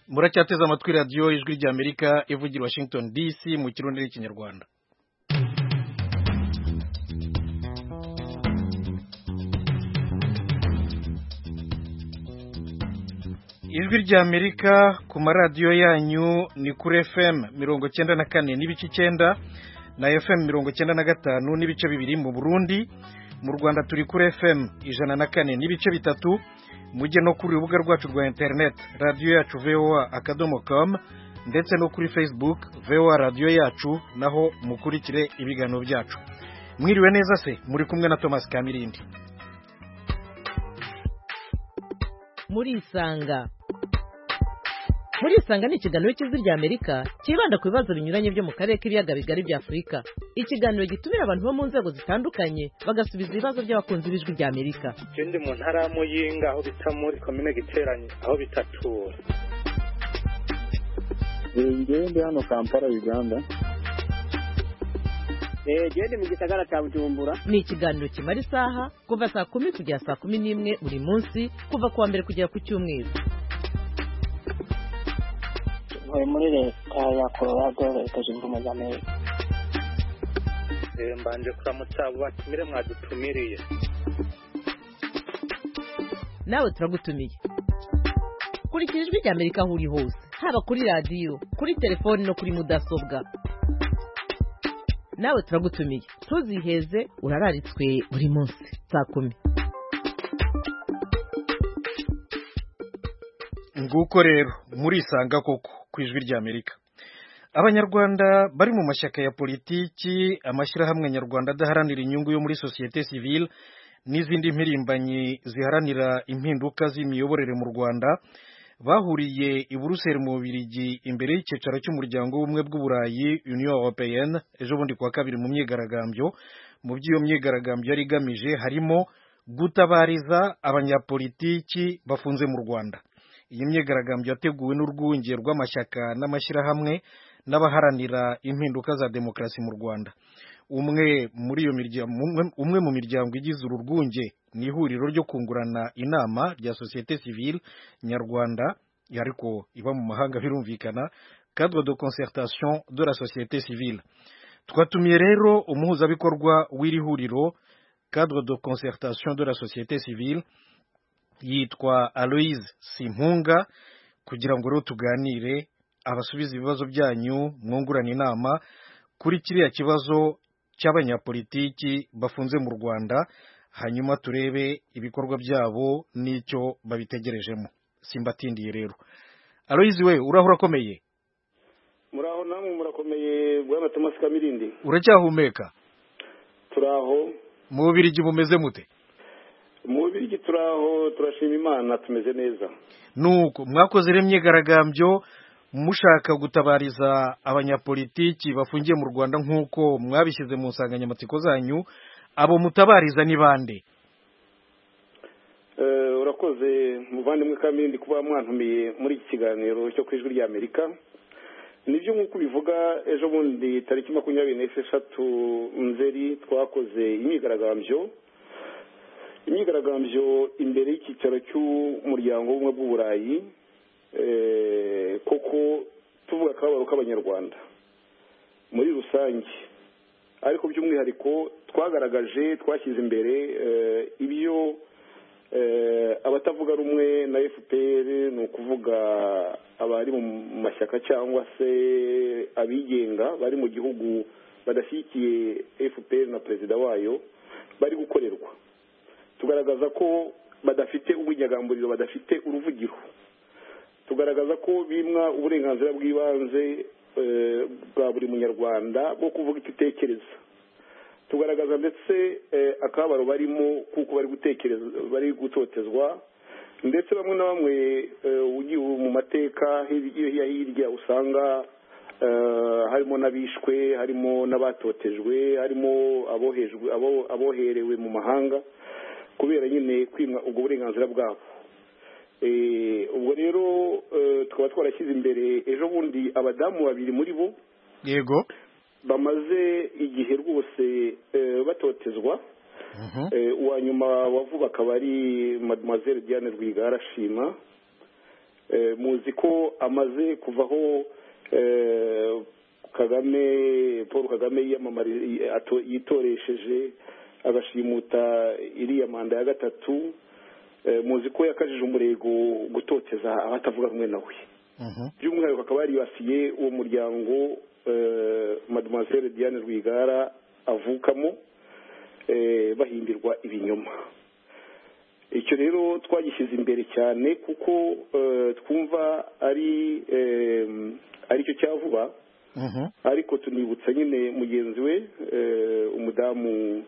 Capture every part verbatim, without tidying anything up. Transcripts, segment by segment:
muracyateze amatwi radiyo ijwi ry'Amerika ivugira Washington D C mu kirundi n'ikinyarwanda. Ijwi ry'Amerika ku maradiyo yanyu ni kuri F M mirongo cyenda na kane n'ibice icyenda na F M mirongo cyenda na gatanu n'ibice bibiri mu Burundi. Mu Rwanda turi kuri F M ijana na kane n'ibice bitatu. Mujye no kuri urubuga rwacu rwa internet radio yacu v o a akadomo com ndetse no kuri Facebook V O A radio yacu, naho mukurikire ibiganiro byacu. Mwiriwe neza se, muri kumwe na Thomas Kamirindi. Muri isanga Muri isanga ni ikiganiro cy'Ijwi ry'Amerika kibanda ku bibazo binyuranye byo mu karere k'ibiyaga bigari bya Afurika. Ikiganiro gitumira abantu bo mu nzego zitandukanye bagasubiza ibibazo by'abakunzi b'Ijwi ry'Amerika. Ikindi mu ntara ya Muyinga aho bita muri komine Giteranye aho bitatura. Ngende hano Kampala Uganda. Eh gende mu gisagara cya Bujumbura. Ni ikiganiro kimara isaha kuva saa kumi kugera saa kumi n'imwe buri munsi kuva kuwa mbere kugera ku cyumweru. Muri muri leta ya Colorado leta zunze ubumwe za Amerika. Eh mbanje kuramutsa batumire mwadutumiriye. Nawe turagutumiye. Kurikira Ijwi ry'Amerika aho uri hose, haba kuri radio, kuri telefone no kuri mudasobwa. Nawe turagutumiye. Tuziheze urararitswe buri munsi saa kumi. Nguko rero muri isanga koko ku Ijwi ry'Amerika. Abanyarwanda bari mu mashyaka ya politiki, amashyirahamwe nyarwanda adaharanira inyungu yo muri societe civile n'izindi mpirimbanyi ziharanira impinduka z'imiyoborere mu Rwanda bahuriye i Buruseli mu Bubiligi imbere y'ikicaro cy'umuryango w'ubumwe bw'Uburayi Union Européenne ejo bundi kuwa kabiri mu myigaragambyo. Mu by'iyo myigaragambyo yari igamije harimo gutabariza abanyapolitiki bafunze mu Rwanda. Iyi myigaragambyo yateguwe n'urwunge rw'amashyaka n'amashyirahamwe n'abaharanira impinduka za demokarasi mu Rwanda. Umwe muri iyo miryango umwe mu miryango igize uru rwunge ni ihuriro ryo kungurana inama rya societe civile nyarwanda yariko iba mu mahanga birumvikana, cadre de concertation de la société civile. Twatumiye rero umuhuzabikorwa w'iri huriro cadre de concertation de la société civile yitwa Aloise Simpunga kugira ngo rero tuganire abasubiza ibibazo byanyu mwungurana inama kuri kiriya kibazo cy'abanyapolitiki bafunze mu Rwanda, hanyuma turebe ibikorwa byabo n'icyo babitegerejemo. Simbatindiye rero. Aloise we urahura komeye? Muraho namwe murakomeye bwana Thomas Kamirindi. Uracyahumeka? Turaho. Mu Bubiligi bumeze mute? Mu Bubiligi turaho, turashima Imana, tumeze neza. Nuko mwakoze remyegaragambyo mushaka gutabariza abanyapolitiki bafungiye mu Rwanda nk'uko mwabishyize mu nsanganyamatsiko zanyu. Abo mutabariza ni bande? Eh urakoze muvandimwe Kamirindi kuba mwantumiye muri iki kiganiro cyo kwijwi rya Amerika. Nibyo nk'uko bivuga ejo bundi tariki makumyabiri n'eshatu Nzeri twakoze imyigaragambyo. Imyigaragambyo imbere y'ikicaro cy'umuryango w'ubumwe bw'Uburayi eh koko tuvuga kabaro k'abanyarwanda muri rusange, ariko by'umwihariko twagaragaje twashyize imbere ibyo abatavuga rumwe na F P R, ni ukuvuga abari mu mashyaka cyangwa se abigenga bari mu gihugu badashyigikiye F P R na perezida wayo bari gukorerwa. Tugaragaza ko badafite ubunyagamburiro, badafite uruvugiro. Tugaragaza ko bimwa uburenganzira bw'ibanze bwa buri munyarwanda bwo kuvuga icyo utekereza. Tugaragaza ndetse akabaro barimo kuko bari gutekereza, bari gutotezwa, ndetse bamwe na bamwe ugiye mu mateka hirya hirya usanga harimo n'abishwe, harimo n'abatotejwe, harimo abohejwe aboherewe mu mahanga kubera nyine kwimwa ubwo burenganzira bwabo. Eh ubwo rero twaba twarashyize imbere ejo bundi abadamu babiri muri bo yego bamaze igihe rwose batotezwa. Uwa nyuma wavuba akaba ari Mademoiselle Diane Rwigara Shima, muzi ko amaze kuvaho Kagame Paul Kagame yitoresheje agashimuta iriya manda ya gatatu, muzi ko yakajije umurego gutoteza abatavuga rumwe nawe. By'umwihariko akaba yaribasiye uwo muryango Mademoiselle Diane Rwigara avukamo, bahimbirwa ibinyoma. Icyo rero twagishyize imbere cyane kuko twumva ari ari cyo cyavuba, ariko tunibutsa nyine mugenzi we umudamu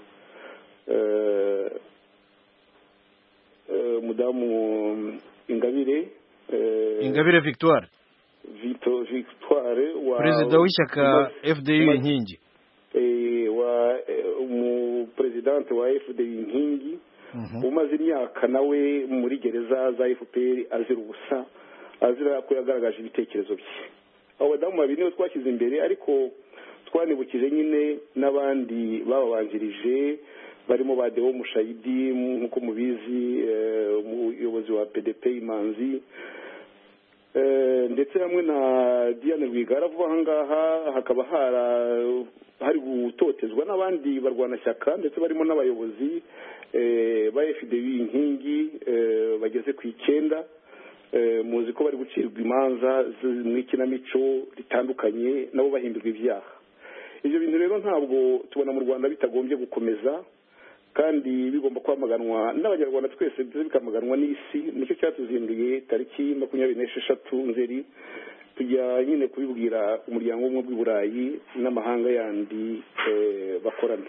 umudamu Ingabire Ingabire Victoire Vito Victoire wa perezida w'ishyaka F D U Inkingi, eh wa umupresidente wa F D U Inkingi, umaze imyaka nawe muri gereza za F P R azira ubusa, azira ko yagaragaje ibitekerezo bye. Abo badamu babiri nibo twashyize imbere, ariko twanibukije nyine n'abandi bababanjirije barimo ba Deo Mushayidi nk'uko mubizi, umuyobozi wa P D P Imanzi, ndetse hamwe na Diane Rwigara. Vuba aha ngaha hakaba hari gutotezwa n'abandi barwanashyaka ndetse barimo n'abayobozi ba F D U Inkingi bageze ku icyenda. Muzi ko bari gucirwa imanza mu ikinamico ritandukanye, nabo bahimbirwa ibyaha. Ibyo bintu rero ntabwo tubona mu Rwanda bitagombye gukomeza, kandi bigomba kwamaganwa n'abanyarwanda twese, bikamaganwa n'isi. Nicyo cyatuzinduye tariki makumyabiri n'esheshatu Nzeri tujya nyine kubibwira umuryango w'ubumwe bw'i Burayi n'amahanga yandi bakorana.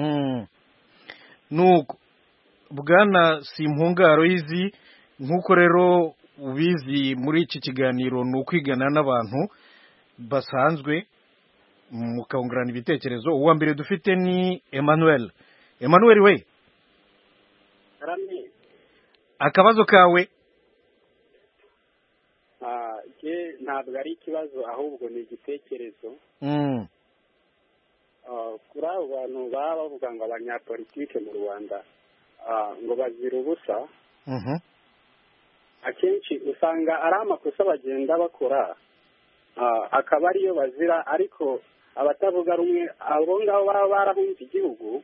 Nuko Bwana Simpungaro izi nk'uko rero ubizi muri iki kiganiro ni ukwigana n'abantu basanzwe mukungurana ibitekerezo. Uwa mbere dufite ni Emmanuel. Emmanuel we, akabazo kawe? Ah, je ntabwo ari ikibazo ahubwo ni igitekerezo. Mm. Ah, kuri abo bantu baba bavuga ngo abanyapolitike mu Rwanda ah ngo bazira ubusa. Mhm. Akenshi usanga ari amakosa bagenda bakora, ah akaba ariyo bazira, ariko abatavuga rumwe abo ngabo baba barahunze igihugu.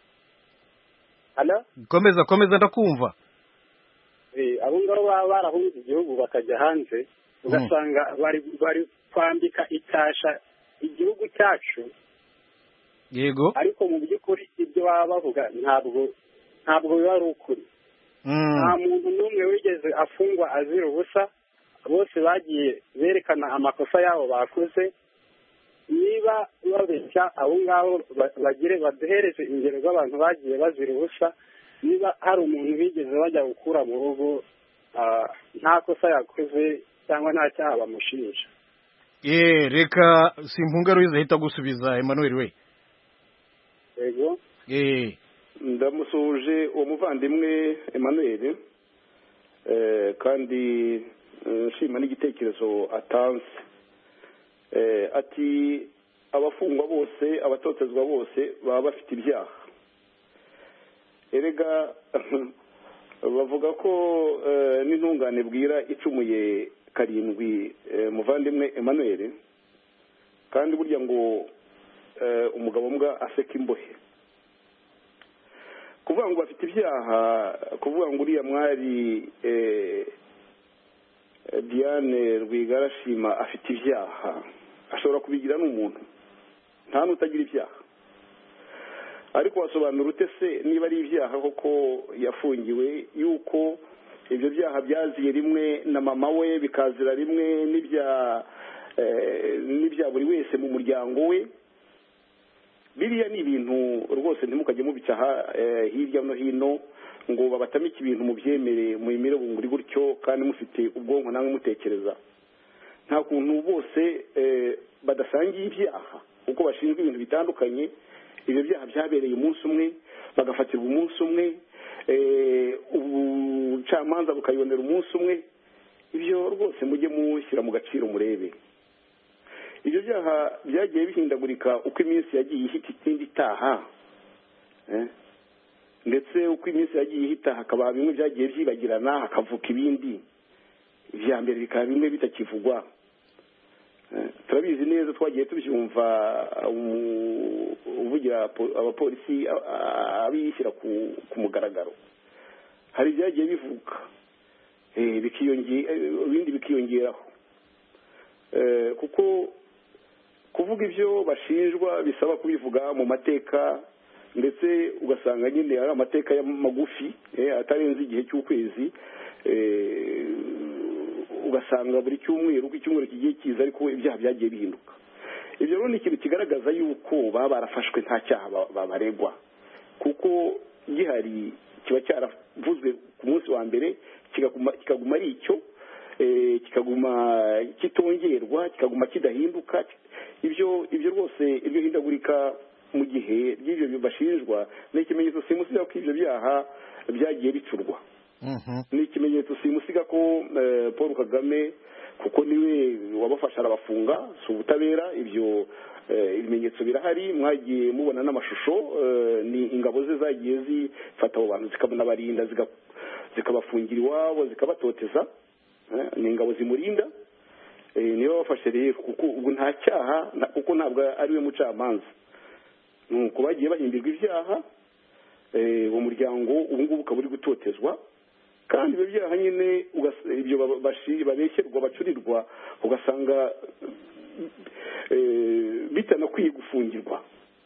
Ala? Komeza komeza ndakumva. Eh, abo ngabo baba barahunze igihugu bakajya hanze, ugasanga bari bari kwambika itasha igihugu cyacu. Yego. Ariko mu by'ukuri ibyo baba bavuga ntabwo ntabwo biba ari ukuri. Nta muntu n'umwe wigeze afungwa azira ubusa, bose bagiye berekana amakosa yabo bakoze. Niba babeshya abo ngabo bagire baduhereze ingero z'abantu bagiye bazira ubusa. Niba hari umuntu bigeze bajya gukura mu rugo nta kosa yakoze cyangwa nta cyaha bamushinja. Eh, reka Simpungaro izahita gusubiza Emmanuel we. Yego. Eh, ndamusuje uwo muvandimwe Emmanuel, eh kandi nshima n'igitekerezo atanze. Eh, ati abafungwa bose, abatotezwa bose baba bafite ibyaha. Erega bavuga ko n'intungane bwira icumuye karindwi, muvandimwe Emmanuel, kandi burya ngo umugabo mbwa aseka imbohe. Kuvuga ngo bafite ibyaha, kuvuga ngo uriya mwari Diane Rwigara Shima afite ibyaha, ashobora kubigira n'umuntu, nta n'utagira ibyaha. Ariko wasobanura ute se niba ari ibyaha koko yafungiwe, yuko ibyo byaha byaziye rimwe na mama we, bikazira rimwe n'ibya n'ibya buri wese mu muryango we? Biriya ni ibintu rwose ntimukajye mubicaha hirya no hino ngo babatamike ibintu mu byemere mu imire bunguri gutyo kandi mufite ubwonko namwe mutekereza. Nta kuntu bose badasangiye ibyaha kuko bashinzwe ibintu bitandukanye. Ibyo byaha byabereye umunsi umwe, bagafatirwa umunsi umwe, ubucamanza bukayibonera umunsi umwe. Ibyo rwose mujye mushyira mu gaciro murebe. Ibyo byaha byagiye bihindagurika uko iminsi yagiye ihita ikindi itaha, ndetse uko iminsi yagiye ihita hakaba bimwe byagiye byibagirana hakavuka ibindi. ibya mbere bikaba bimwe bitakivugwa. Turabizi neza twagiye tubyumva uvugira abapolisi abishyira ku mugaragaro, hari ibyagiye bivuga ibindi bikiyongeraho, kuko kuvuga ibyo bashinjwa bisaba kubivuga mu mateka, ndetse ugasanga nyine ari amateka magufi atarenze igihe cy'ukwezi, ugasanga buri cyumweru uko icyumweru kigiye kiza ariko ibyaha byagiye bihinduka. Ibyo rero ni ikintu kigaragaza yuko baba barafashwe nta cyaha babaregwa, kuko gihari kiba cyaravuzwe ku munsi wa mbere kikaguma ari icyo, kikaguma kitongerwa, kikaguma kidahinduka. Ibyo ibyo rwose iryo hindagurika mu gihe ry'ibyo bashinjwa ni ikimenyetso simusiga ko ibyo byaha byagiye bicurwa. Ni ikimenyetso simusiga ko Paul Kagame, kuko niwe wabafasha arabafunga, si ubutabera. Ibyo ibimenyetso birahari, mwagiye mubona n'amashusho, ni ingabo ze zagiye zifata abo bantu zikabarinda, zikabafungira iwabo, zikabatoteza. Ni ingabo zimurinda, niba bafashe rero, kuko ubwo nta cyaha, kuko ntabwo ari we mucamanza. Nuko bagiye bahimbirwa ibyaha, uwo muryango ubu ngubu ukaba uri gutotezwa, kandi ibyo byaha nyine ibyo babeshyerwa bacurirwa, ugasanga bitanakwiye gufungirwa.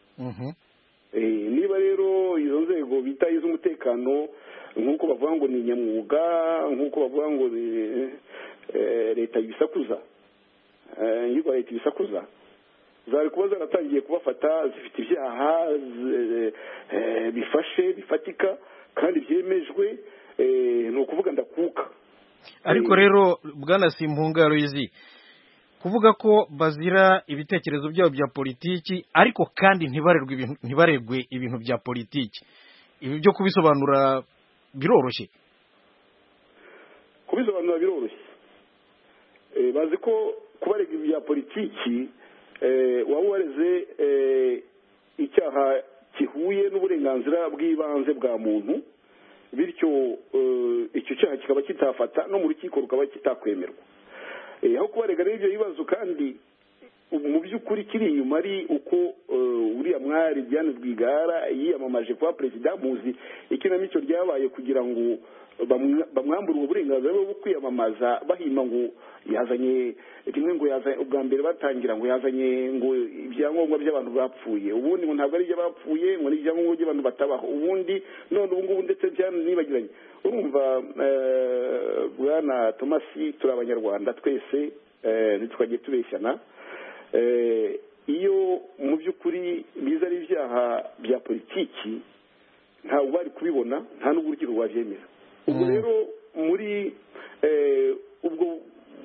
Niba rero izo nzego bita iz'umutekano, nk'uko bavuga ngo ni nyamwuga, nk'uko bavuga ngo leta ibisakuza, yitwa leta ibisakuza, zari kuba zaratangiye kubafata zifite ibyaha bifashe bifatika kandi byemejwe, ni ukuvuga ndakuka. Ariko rero Bwana Simpunga Aloyizi, kuvuga ko bazira ibitekerezo byabo bya politiki ariko kandi ntibarerwe ibintu ntibaregwe ibintu bya politiki, ibi byo kubisobanura biroroshye? Kubisobanura biroroshye. Bazi ko kubarega ibya politiki waba wareze icyaha kihuye n'uburenganzira bw'ibanze bwa muntu, bityo icyo cyaha kikaba kitafata no mu rukiko rukaba kitakwemerwa. Aho kubarega rero ibyo bibazo, kandi mu by'ukuri kiri inyuma ari uko uriya mwari Diane Rwigara yiyamamaje kuba perezida. Muzi ikinamico ryabaye kugira ngo bamwambure uburenganzira bwo kwiyamamaza, bahima ngo yazanye rimwe, ngo yazanye ubwa mbere batangira ngo yazanye ngo ibyangombwa by'abantu bapfuye, ubundi ngo ntabwo ari iby'abapfuye, ngo ni ibyangombwa by'abantu batabaho, ubundi none ubu ngubu ndetse byanibagiranye. Urumva Bwana Thomas, turi Abanyarwanda twese, ntitwagiye tubeshyana. Iyo mu by'ukuri biza ari ibyaha bya politiki, ntabwo bari kubibona, nta n'ubwo urukiko rwabyemera. Ubwo rero muri ubwo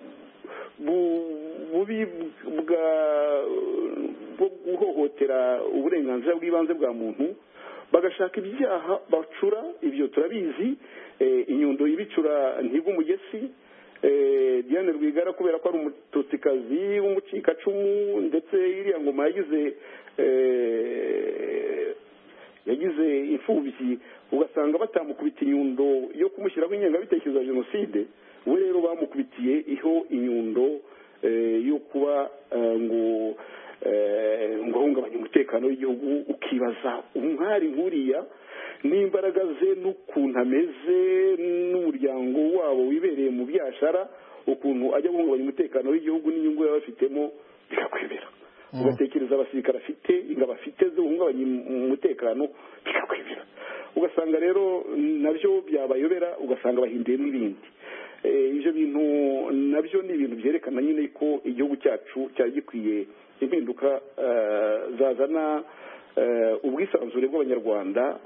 bubi bwo guhohotera uburenganzira bw'ibanze bwa muntu, bagashaka ibyaha bacura, ibyo turabizi. Inyundo y'ibicura ntigwa umugesi. Diane Rwigara kubera ko ari umututsikazi w'umucikacumu, ndetse iriya ngoma yagize yagize imfubyi, ugasanga batamukubita inyundo yo kumushyiraho ingengabitekerezo ya jenoside, we rero bamukubitiye iho inyundo yo kuba ngo ngo ahungabanye umutekano w'igihugu. Ukibaza umwari nkuriya n'imbaraga ze n'ukuntu ameze n'umuryango wabo wibereye mu byashara, ukuntu ajya guhungabanya umutekano w'igihugu n'inyungu yaba afitemo, bikakwemera. Ugatekereza abasirikare afite, ingabo afite zo guhungabanya umutekano, bikakwemera. Ugasanga rero nabyo byabayobera, ugasanga bahinduye n'ibindi. Ibyo bintu nabyo ni ibintu byerekana nyine ko igihugu cyacu cyari gikwiye impinduka zazana ubwisanzure bw'Abanyarwanda,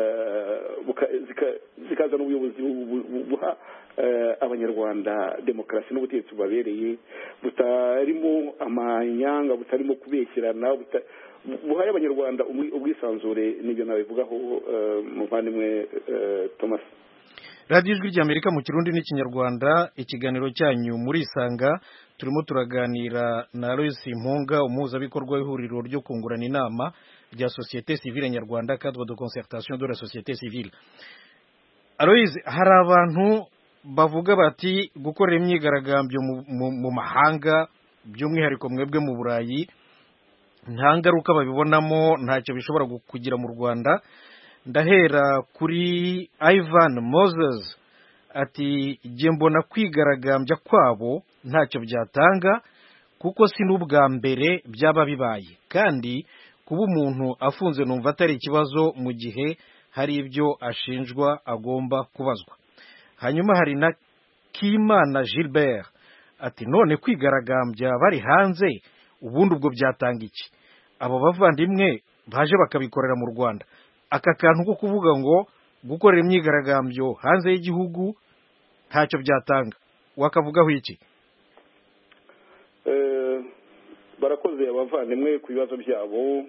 zikazana ubuyobozi buha Abanyarwanda demokarasi n'ubutegetsi bubabereye, butarimo amanyanga, butarimo kubeshyirana, buhaye Abanyarwanda ubwisanzure. Nibyo nabivugaho muvandimwe Thomas. radiyo ijwi ry'Amerika mu Kirundi n'Ikinyarwanda, ikiganiro cyanyu murisanga. Turimo turaganira na Aloys Simpunga, umuhuzabikorwa w'ihuriro ryo kungurana inama rya Société Civile Nyarwanda, cadre de concertation de la Société Civile. Aloys, hari abantu bavuga bati gukorera imyigaragambyo mu mahanga by'umwihariko mwebwe mu Burayi nta ngaruka babibonamo, ntacyo bishobora kugira mu Rwanda. Ndahera kuri Ivan Moses ati jye mbona kwigaragambya kwabo ntacyo byatanga kuko si n'ubwa mbere byaba bibaye, kandi kuba umuntu afunze numva atari ikibazo mu gihe hari ibyo ashinjwa agomba kubazwa. Hanyuma hari na Kimana Gilbert ati none kwigaragambya bari hanze ubundi ubwo byatanga iki? Abo bavandimwe baje bakabikorera mu Rwanda, aka kantu ko kuvuga ngo gukorera imyigaragambyo hanze y'igihugu ntacyo byatanga, wakavugaho iki? Barakoze abavandimwe ku bibazo byabo,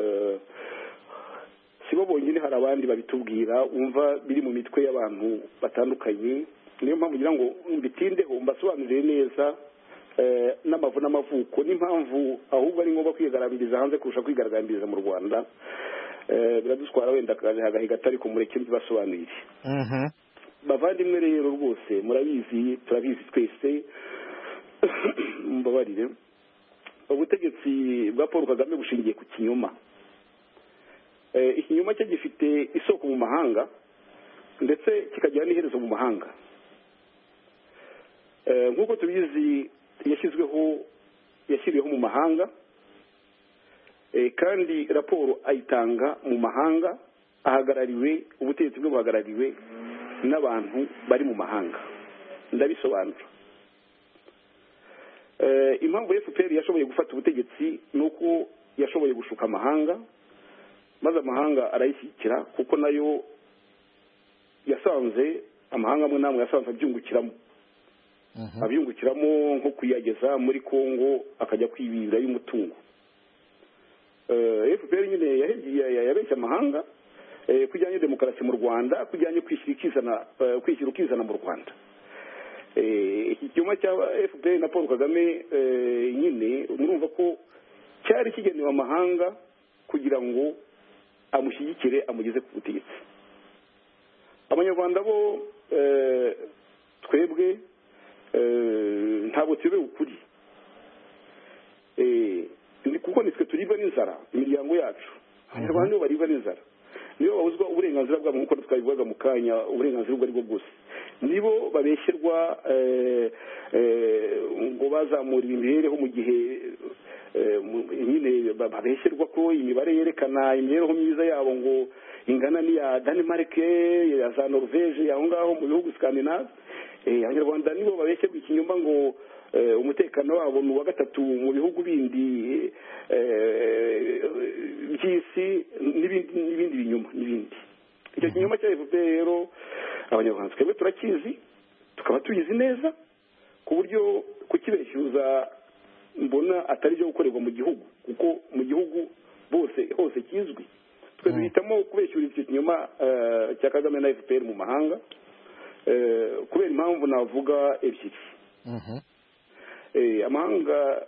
sibo bonyine, hari abandi babitubwira umva biri mu mitwe y'abantu batandukanye. Niyo mpamvu ngira ngo mbitindeho mbasobanurire neza n'amavu n'amavuko n'impamvu ahubwo ari ngombwa kwigaragambiriza hanze kurusha kwigaragambiriza mu Rwanda. Biradutwara wenda agahiga atari ko mureke mbibasobanurire. Bavandimwe rero rwose murabizi, turabizi twese, mbabarire, ubutegetsi bwa Paul Kagame bushingiye ku kinyoma. Ikinyoma cye gifite isoko mu mahanga ndetse kikagira n'iherezo mu mahanga. Nk'uko tubizi yashyizweho yashyiriweho mu mahanga, kandi raporo ayitanga mu mahanga, ahagarariwe ubutegetsi bwe buhagarariwe n'abantu bari mu mahanga. Ndabisobanura. Impamvu F P R yashoboye gufata ubutegetsi nuko yashoboye gushuka amahanga, maze amahanga arayishyikira kuko nayo yasanze amahanga amwe namwe yasanze abyungukiramo. Abyungukiramo nko kuyageza muri Kongo akajya kwibira y'umutungo. F P R nyine yabeshya amahanga kujyanye demokarasi mu Rwanda, kujyanye kwishyira ukizana kwishyira ukizana mu Rwanda. Iki cyuma cya F P R na Paul Kagame nyine murumva ko cyari kigenewe amahanga kugira ngo amushyigikire amugeze ku butegetsi. Abanyarwanda bo twebwe ntabwo tuyobewe ukuri, kuko nitwe turibwa n'inzara, imiryango yacu. Abanyarwanda nibo baribwa n'inzara, nibo babuzwa uburenganzira bwabo nk'uko twabivugaga mu kanya, uburenganzira ubwo aribwo bwose. Nibo babeshyerwa ngo bazamura imibereho mu gihe nyine babeshyerwa ko imibare yerekana imibereho myiza yabo ngo ingana n'iya Denmark, ya za Norvege, aho ngaho mu bihugu Scandinave. Abanyarwanda nibo babeshyerwa ikinyoma ngo umutekano wabo ni uwa gatatu mu bihugu bindi by'isi n'ibindi binyuma n'ibindi. Icyo kinyoma cya F P R rero abanyarwanda twebwe turakizi, tukaba tuyizi neza, ku buryo kukibeshyuza mbona atari byo gukorerwa mu gihugu, kuko mu gihugu bose hose kizwi. Twe duhitamo kubeshyura icyo kinyoma cya Kagame na F P R mu mahanga kubera impamvu navuga ebyiri. Amahanga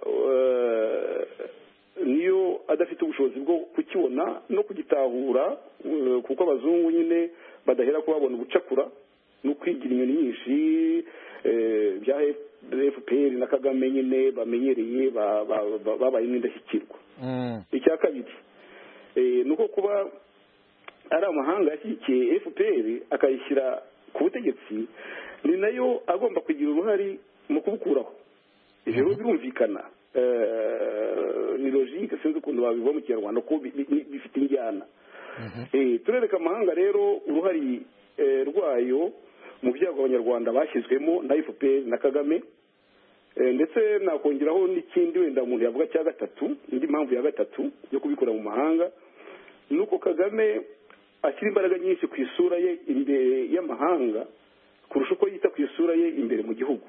niyo adafite ubushobozi bwo kukibona no kugitahura, kuko abazungu nyine badahera kubabona ubucakura no kwigira inyoni nyinshi bya F P R na Kagame nyine bamenyereye, babaye n'indashyikirwa. Icya kabiri nuko kuba ari amahanga yashyigikiye F P R akayishyira ku butegetsi, ni nayo agomba kugira uruhare mu kubukuraho. Ibyo birumvikana, ni logique, sinzi ukuntu babivuga mu Kinyarwanda ko bifite injyana. Turereka amahanga rero uruhare rwayo mu byago abanyarwanda bashyizwemo na F P R na Kagame. Ndetse nakongeraho n'ikindi wenda umuntu yavuga cya gatatu, indi mpamvu ya gatatu yo kubikora mu mahanga, nuko Kagame ashyira imbaraga nyinshi ku isura ye imbere y'amahanga kurusha uko yita ku isura ye imbere mu gihugu.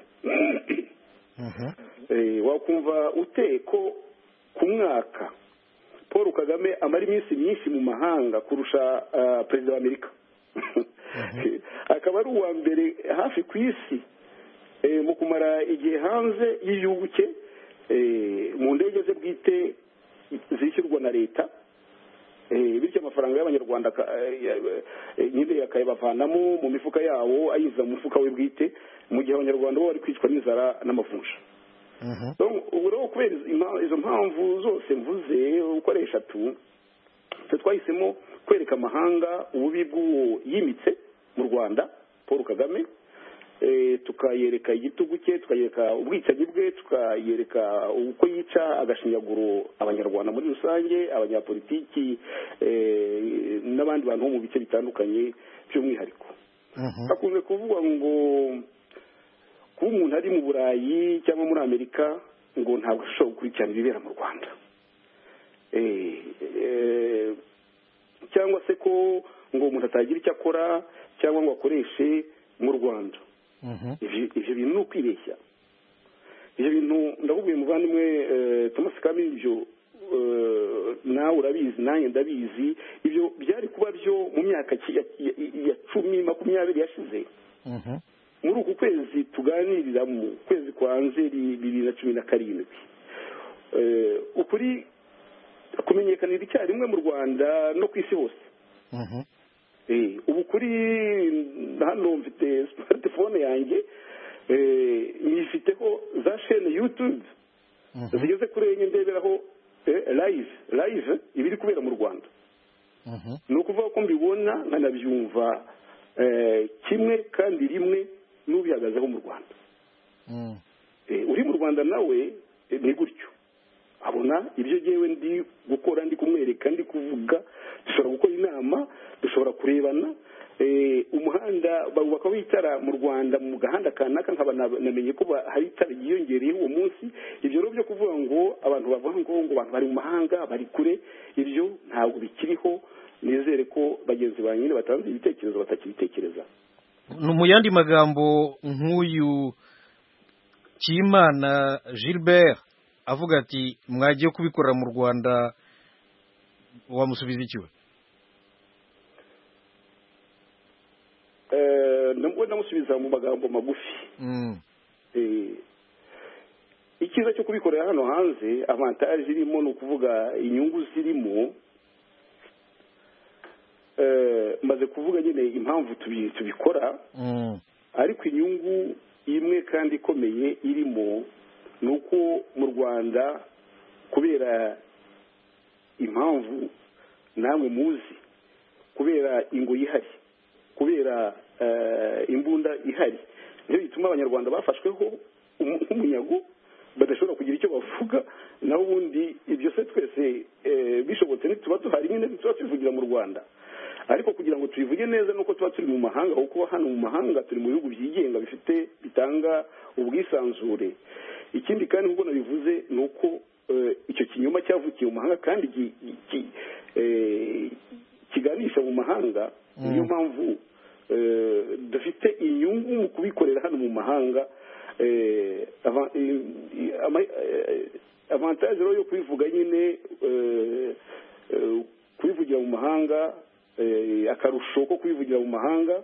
Wakumva uteko ku mwaka Paul Kagame amara iminsi myinshi mu mahanga kurusha perezida wa Amerika. Akaba ari uwa mbere hafi ku isi mu kumara igihe hanze y'igihugu cye, mu ndege ze bwite zishyurwa na leta, bityo amafaranga y'abanyarwanda nyine akayabavanamo mu mifuka yawo ayiza mu mufuka we bwite mu gihe abanyarwanda bo bari kwicwa n'inzara n'amavunja. ubu rero kubera izo mpamvu zose mvuze uko ari eshatu twahisemo kwereka amahanga ububi bw'uwo yimitse mu Rwanda Paul Kagame, tukayereka igitugu cye, tukayereka ubwicanyi bwe, tukayereka uko yica agashinyaguro abanyarwanda muri rusange, abanyapolitiki n'abandi bantu bo mu bice bitandukanye by'umwihariko. hakunze kuvuga ngo kuba umuntu ari mu Burayi cyangwa muri Amerika ngo ntabwo ashobora gukurikirana ibibera mu Rwanda, cyangwa se ko ngo umuntu atagira icyo akora cyangwa ngo akoreshe mu Rwanda. Ibyo bintu ni ukwibeshya. ibyo bintu ndakubwiye muvandimwe Thomas Kamilindi, ibyo nawe urabizi nanjye ndabizi, ibyo byari kuba byo mu myaka ya cumi makumyabiri yashize. muri uku kwezi tuganirira mu kwezi kwa Nzeri bibiri na cumi na karindwi ukuri kumenyekanira icyarimwe mu Rwanda no ku isi hose. ubu kuri hano mfite smartphone yanjye, nyifiteho za chaîne YouTube zigeze kuri enye ndeberaho live live ibiri kubera mu Rwanda. ni ukuvuga ko mbibona nkanabyumva kimwe kandi rimwe n'ubihagazeho mu Rwanda. uri mu Rwanda nawe ni gutyo abona ibyo yewe ndi gukora, ndi kumwereka, ndi kuvuga, dushobora gukora inama, dushobora kurebana. umuhanda bawubaka w'itara mu Rwanda mu gahanda kanaka, nkaba namenye ko hari itara ryiyongereye uwo munsi. ibyo rero byo kuvuga ngo abantu bavuga ngo ngo abantu bari mu mahanga bari kure, ibyo ntabwo bikiriho. nizere ko bagenzi ba nyine batanze ibitekerezo batakibitekereza. mu yandi magambo nk'uyu Kimana Gilbert avuga ati mwagiye kubikorera mu Rwanda, wamusubiza iki we? nabwo namusubiza mu magambo magufi. icyiza cyo kubikorera hano hanze, avantage irimo ni ukuvuga inyungu zirimo. maze kuvuga nyine impamvu tubikora, ariko inyungu imwe kandi ikomeye irimo ni uko mu Rwanda, kubera impamvu namwe muzi, kubera ingoyi ihari, kubera imbunda ihari, niyo bituma abanyarwanda bafashweho nk'umunyago badashobora kugira icyo bavuga. naho ubundi ibyo se twese bishobotse ntituba duhari, nyine tuba tubivugira mu Rwanda. ariko kugira ngo tubivuge neza nuko tuba turi mu mahanga, kuko hano mu mahanga turi mu bihugu byigenga bifite bitanga ubwisanzure. ikindi kandi nk'uko nabivuze ni uko icyo kinyoma cyavukiye mu mahanga kandi kiganisha mu mahanga. niyo mpamvu dufite inyungu mu kubikorera hano mu mahanga. avantage rero yo kubivuga nyine, kubivugira mu mahanga, akarusho ko kubivugira mu mahanga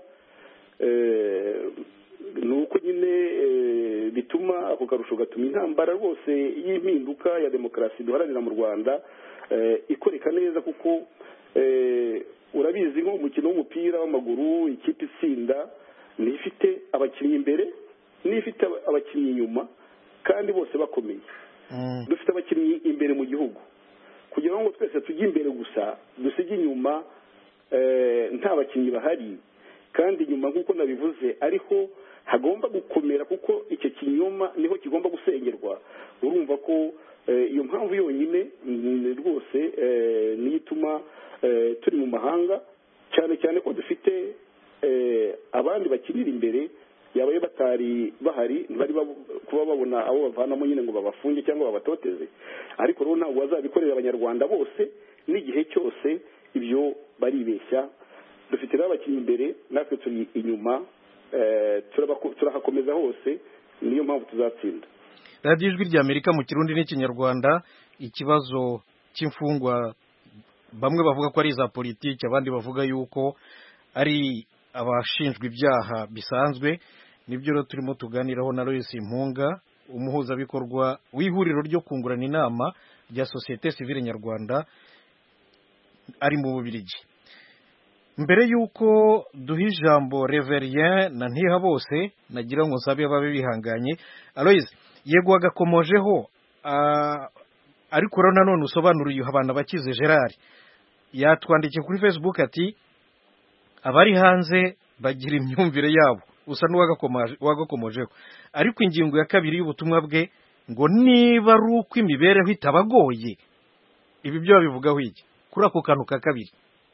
ni uko nyine bituma ako karusho gatuma intambara rwose y'impinduka ya demokarasi duharanira mu Rwanda ikoreka neza. kuko urabizi nko umukino w'umupira w'amaguru, ikipe itsinda n'ifite abakinnyi imbere n'ifite abakinnyi inyuma, kandi bose bakomeye. dufite abakinnyi imbere mu gihugu, kugira ngo twese tujye imbere gusa dusige inyuma nta bakinnyi bahari. kandi inyuma nk'uko nabivuze ariho hagomba gukomera, kuko icyo kinyoma niho kigomba gusengerwa. urumva ko iyo mpamvu yonyine rwose niyo ituma turi mu mahanga, cyane cyane ko dufite abandi bakinira imbere, yabaye batari bahari ntibari kuba babona abo bavanamo nyine ngo babafunge cyangwa babatoteze. ariko rero ntabwo bazabikorera abanyarwanda bose n'igihe cyose, ibyo baribeshya. dufite n'abakinnyi imbere, natwe turi inyuma, turahakomeza hose. niyo mpamvu tuzatsinda. radiyo ijwi ry'Amerika mu Kirundi n'Ikinyarwanda. ikibazo cy'imfungwa bamwe bavuga ko ari iza politiki, abandi bavuga yuko ari abashinjwa ibyaha bisanzwe, nibyo rero turimo tuganiraho na Lois Impunga, umuhuzabikorwa w'ihuriro ryo kungurana inama rya sosiyete sivile nyarwanda ari mu Bubiligi. mbere y'uko duha ijambo Reverien na ntiha bose nagira ngo nsabe babe bihanganye. Aloise, yego agakomojeho ariko rero nanone usobanuriye abana bakize Gerard yatwandikiye kuri Facebook ati abari hanze bagira imyumvire yabo usa n'uwagakomojeho, ariko ingingo ya kabiri y'ubutumwa bwe ngo niba ari uko imibereho itabagoye, ibi byo babivugaho iki kuri ako kantu ka kabiri?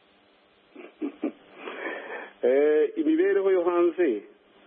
Imibereho yo hanze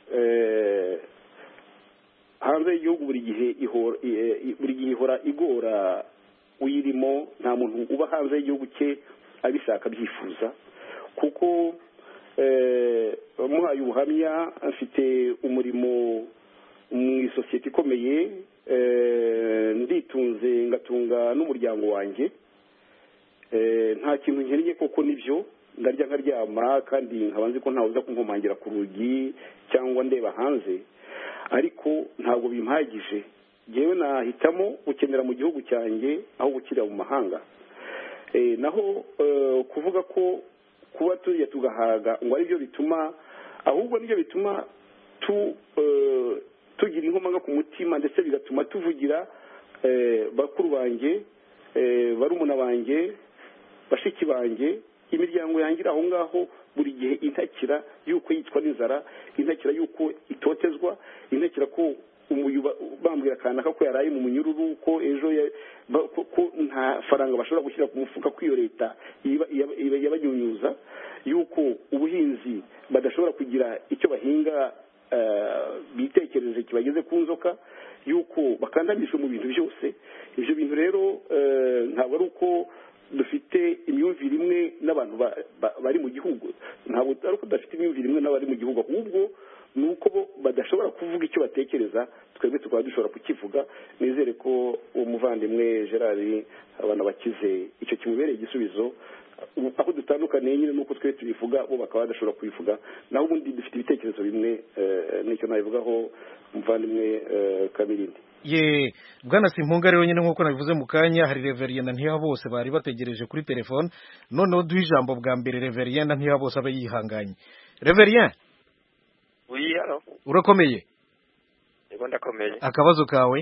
hanze y'igihugu buri gihe ihora buri gihe ihora igora uyirimo. Nta muntu uba hanze y'igihugu cye abishaka byifuza, kuko bamuhaye ubuhamya afite umurimo mu isosiyete ikomeye, nditunze ngatunga n'umuryango wanjye, nta kintu nkeneye koko nibyo, ndarya nkaryama kandi nkaba nzi ko ntawe uza kunkomangira ku rugi cyangwa ndeba hanze, ariko ntabwo bimpagije. Yewe nahitamo gukenera mu gihugu cyanjye aho gukira mu mahanga. Naho kuvuga ko kuba turiya tugahaga ngo aribyo bituma, ahubwo nibyo bituma tugira inkomanga ku mutima, ndetse bigatuma tuvugira bakuru banjye, barumuna banjye, bashiki banjye, imiryango yangira aho ngaho buri gihe intakira yuko yicwa n'inzara, intakira yuko itotezwa, intakira ko bambwira kanaka ko yaraye mu munyururu, ko ejo ko nta faranga bashobora gushyira ku mufuka ko iyo leta yabanyunyuza, yuko ubuhinzi badashobora kugira icyo bahinga bitekereje kibageze ku nzoka, yuko bakandamijwe mu bintu byose. Ibyo bintu rero ntabwo ari uko dufite imyumvire imwe n'abantu bari mu gihugu, ntabwo ari uko dufite imyumvire imwe n'abari mu gihugu, ahubwo ni uko bo badashobora kuvuga icyo batekereza, twebwe tukaba dushobora kukivuga. Nizere ko umuvandimwe Gerard abana bakize icyo kimubereye igisubizo. Aho dutandukaniye nyine nuko twe tubivuga, bo bakaba badashobora kubivuga, naho ubundi dufite ibitekerezo bimwe. Nicyo nabivugaho umuvandimwe Kamirindi. Ye bwana Simpunga rero nyine nkuko nabivuze mu kanya, hari Reverien na ntiha bose bari bategereje kuri telefone, noneho duha ijambo bwa mbere Reverien na ntiha bose abe yihanganye. Reverien, oui, alors urakomeye? Yego ndakomeye. Akabazo kawe?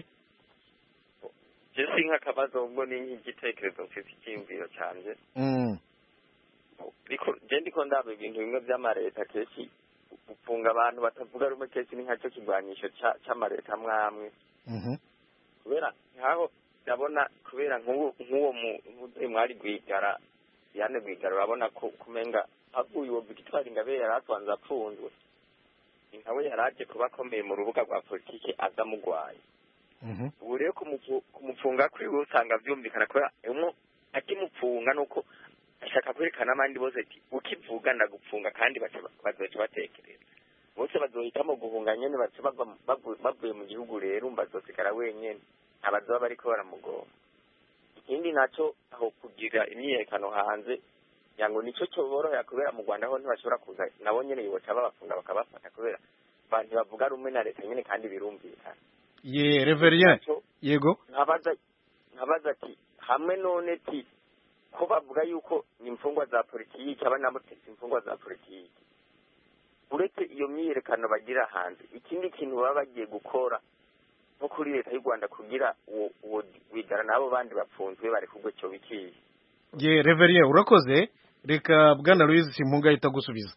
Je sinka akabazo ngo ni nk'igitekerezo mfite icyiyumviro cyanje. Mm. Biko je ndiko ndaba ibintu bimwe by'amareta keshi gufunga abantu batavuga rumwe, keshi ni nkacyo kigwanyisho cy'amareta mwamwe. Mhm. Kubera nkaho ndabona kubera nk'uwo nk'uwo mu mwari gwigara yane gwigara urabona ko kumenga aguye uwo Victoire Ingabire yaratwanza apfunzwe, inkawe yaraje kuba akomeye mu rubuga rwa politike aza mugwaye. Mhm. Ubu rero kumupfunga kuri we usanga byumvikana ko umwe akimupfunga nuko ashaka kwerekana abandi bose ati ukivuga ndagupfunga, kandi bazoca batekereza bose bazohitamo guhunga nyene bace bavuye mu gihugu, rero bazosigara wenyene abazoba bariko baramugomba. Ikindi naco aho kugira imyiyerekano hanze yango nico cyo boroha, kubera mu Rwanda ho ntibashobora kuza nabo nyene yoca babafunga bakabafata, kubera abantu bavuga rumwe na leta nyene kandi birumvikana. Ye Reverien, yego nkabaza nkabaza ati hamwe none ti ko bavuga yuko ni imfungwa za politiki abanamutse imfungwa za politiki, uretse iyo myiyerekano bagira hanze, ikindi kintu baba bagiye gukora nko kuri leta y'u Rwanda kugira uwo wigara nabo bandi bapfunzwe bari kugwe cyo bikiye? Ye Reverien, urakoze. Reka bwana Louise Simpunga ahita gusubiza.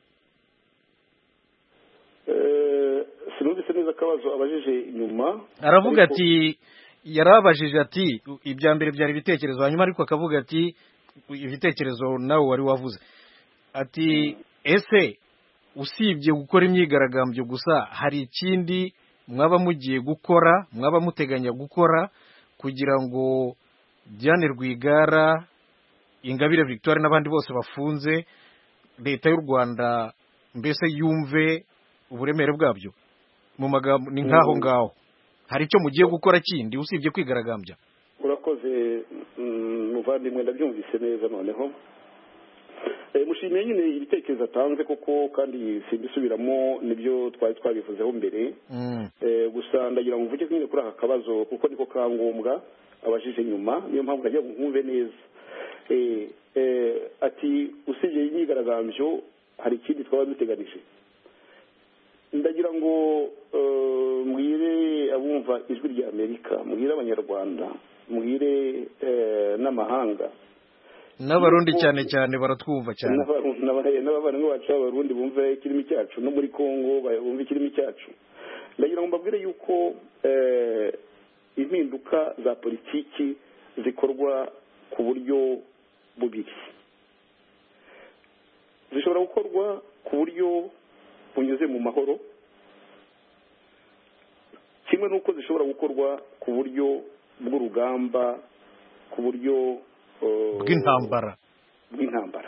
Eh, sinumvise neza akabazo abajije inyuma. Aravuga ati yarabajije ati ibya mbere byari ibitekerezo, hanyuma ariko akavuga ati ibitekerezo nawe wari wavuze ati ese usibye gukora imyigaragambyo gusa hari ikindi mwaba mugiye gukora, mwaba muteganya gukora kugira ngo Diane Rwigara, Ingabire Victoire n'abandi bose bafunze leta y'u Rwanda mbese yumve uburemere bwabyo? Mu magambo ni nkaho ngaho hari icyo mugiye gukora kindi usibye kwigaragambya? Urakoze muvandimwe, ndabyumvise neza. Noneho mushimiye nyine ibitekerezo atanze koko, kandi simbisubiramo, nibyo twari twabivuzeho mbere. Gusa ndagira ngo mvuge nyine kuri aka kabazo kuko niko kangombwa abajije nyuma, niyo mpamvu nagiye nkumve neza. ati usibye imyigaragambyo hari ikindi twaba duteganije. Ndagira ngo mbwire abumva ijwi rya Amerika, mbwire abanyarwanda, mbwire n'amahanga n'abarundi cyane cyane baratwumva cyane, n'abavandimwe bacu b'abarundi bumva ikirimi cyacu, no muri Kongo bumva ikirimi cyacu. Ndagira ngo mbabwire yuko impinduka za politiki zikorwa ku buryo bubiri. Zishobora gukorwa ku buryo bunyuze mu mahoro, kimwe n'uko zishobora gukorwa ku buryo bw'urugamba, ku buryo bw'intambara bw'intambara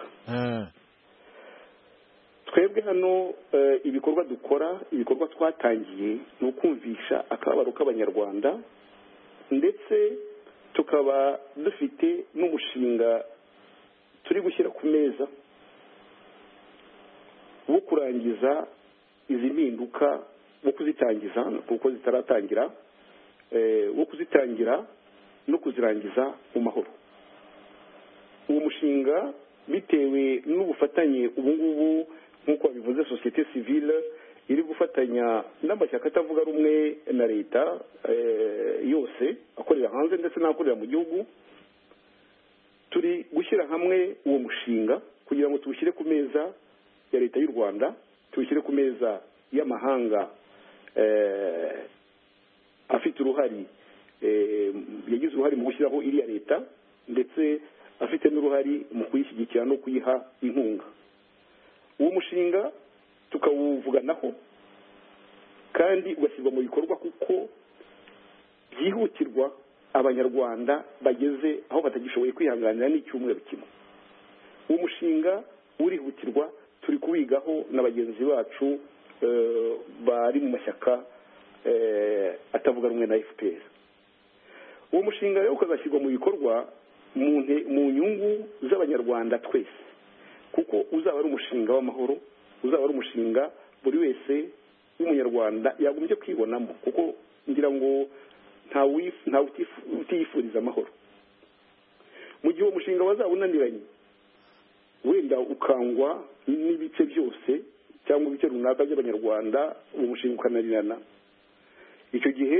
twebwe hano ibikorwa dukora, ibikorwa twatangiye ni ukumvisha akababaro k'abanyarwanda, ndetse tukaba dufite n'umushinga turi gushyira ku meza wo kurangiza izi mpinduka, wo kuzitangiza kuko zitaratangira, wo kuzitangira no kuzirangiza mu mahoro. Uwo mushinga bitewe n'ubufatanye ubu ngubu nk'uko babivuze sosiyete sivile iri gufatanya n'amashyaka atavuga rumwe na leta yose akorera hanze ndetse n'akorera mu gihugu, turi gushyira hamwe uwo mushinga kugira ngo tuwushyire ku meza ya leta y'u Rwanda, tuwushyire ku meza y'amahanga afite uruhari, yagize uruhare mu gushyiraho iriya leta, ndetse afite n'uruhari mu kuyishyigikira no kuyiha inkunga. Uwo mushinga tukawuvuganaho kandi ugashyirwa mu bikorwa kuko byihutirwa abanyarwanda bageze aho batagishoboye kwihanganira n'icyumweru kimwe. Uwo mushinga urihutirwa, turi kuwigaho na bagenzi bacu bari mu mashyaka atavuga rumwe na F P R. Uwo mushinga rero ukazashyirwa mu bikorwa mu nyungu z'abanyarwanda twese, kuko uzaba ari umushinga w'amahoro, uzaba ari umushinga buri wese w'umunyarwanda yagombye kwibonamo, kuko ngira ngo ntawe utiyifuriza amahoro. Mu gihe uwo mushinga wazaba unaniranye, wenda ukangwa n'ibice byose cyangwa ibice runaka by'abanyarwanda, uwo mushinga ukananirana, icyo gihe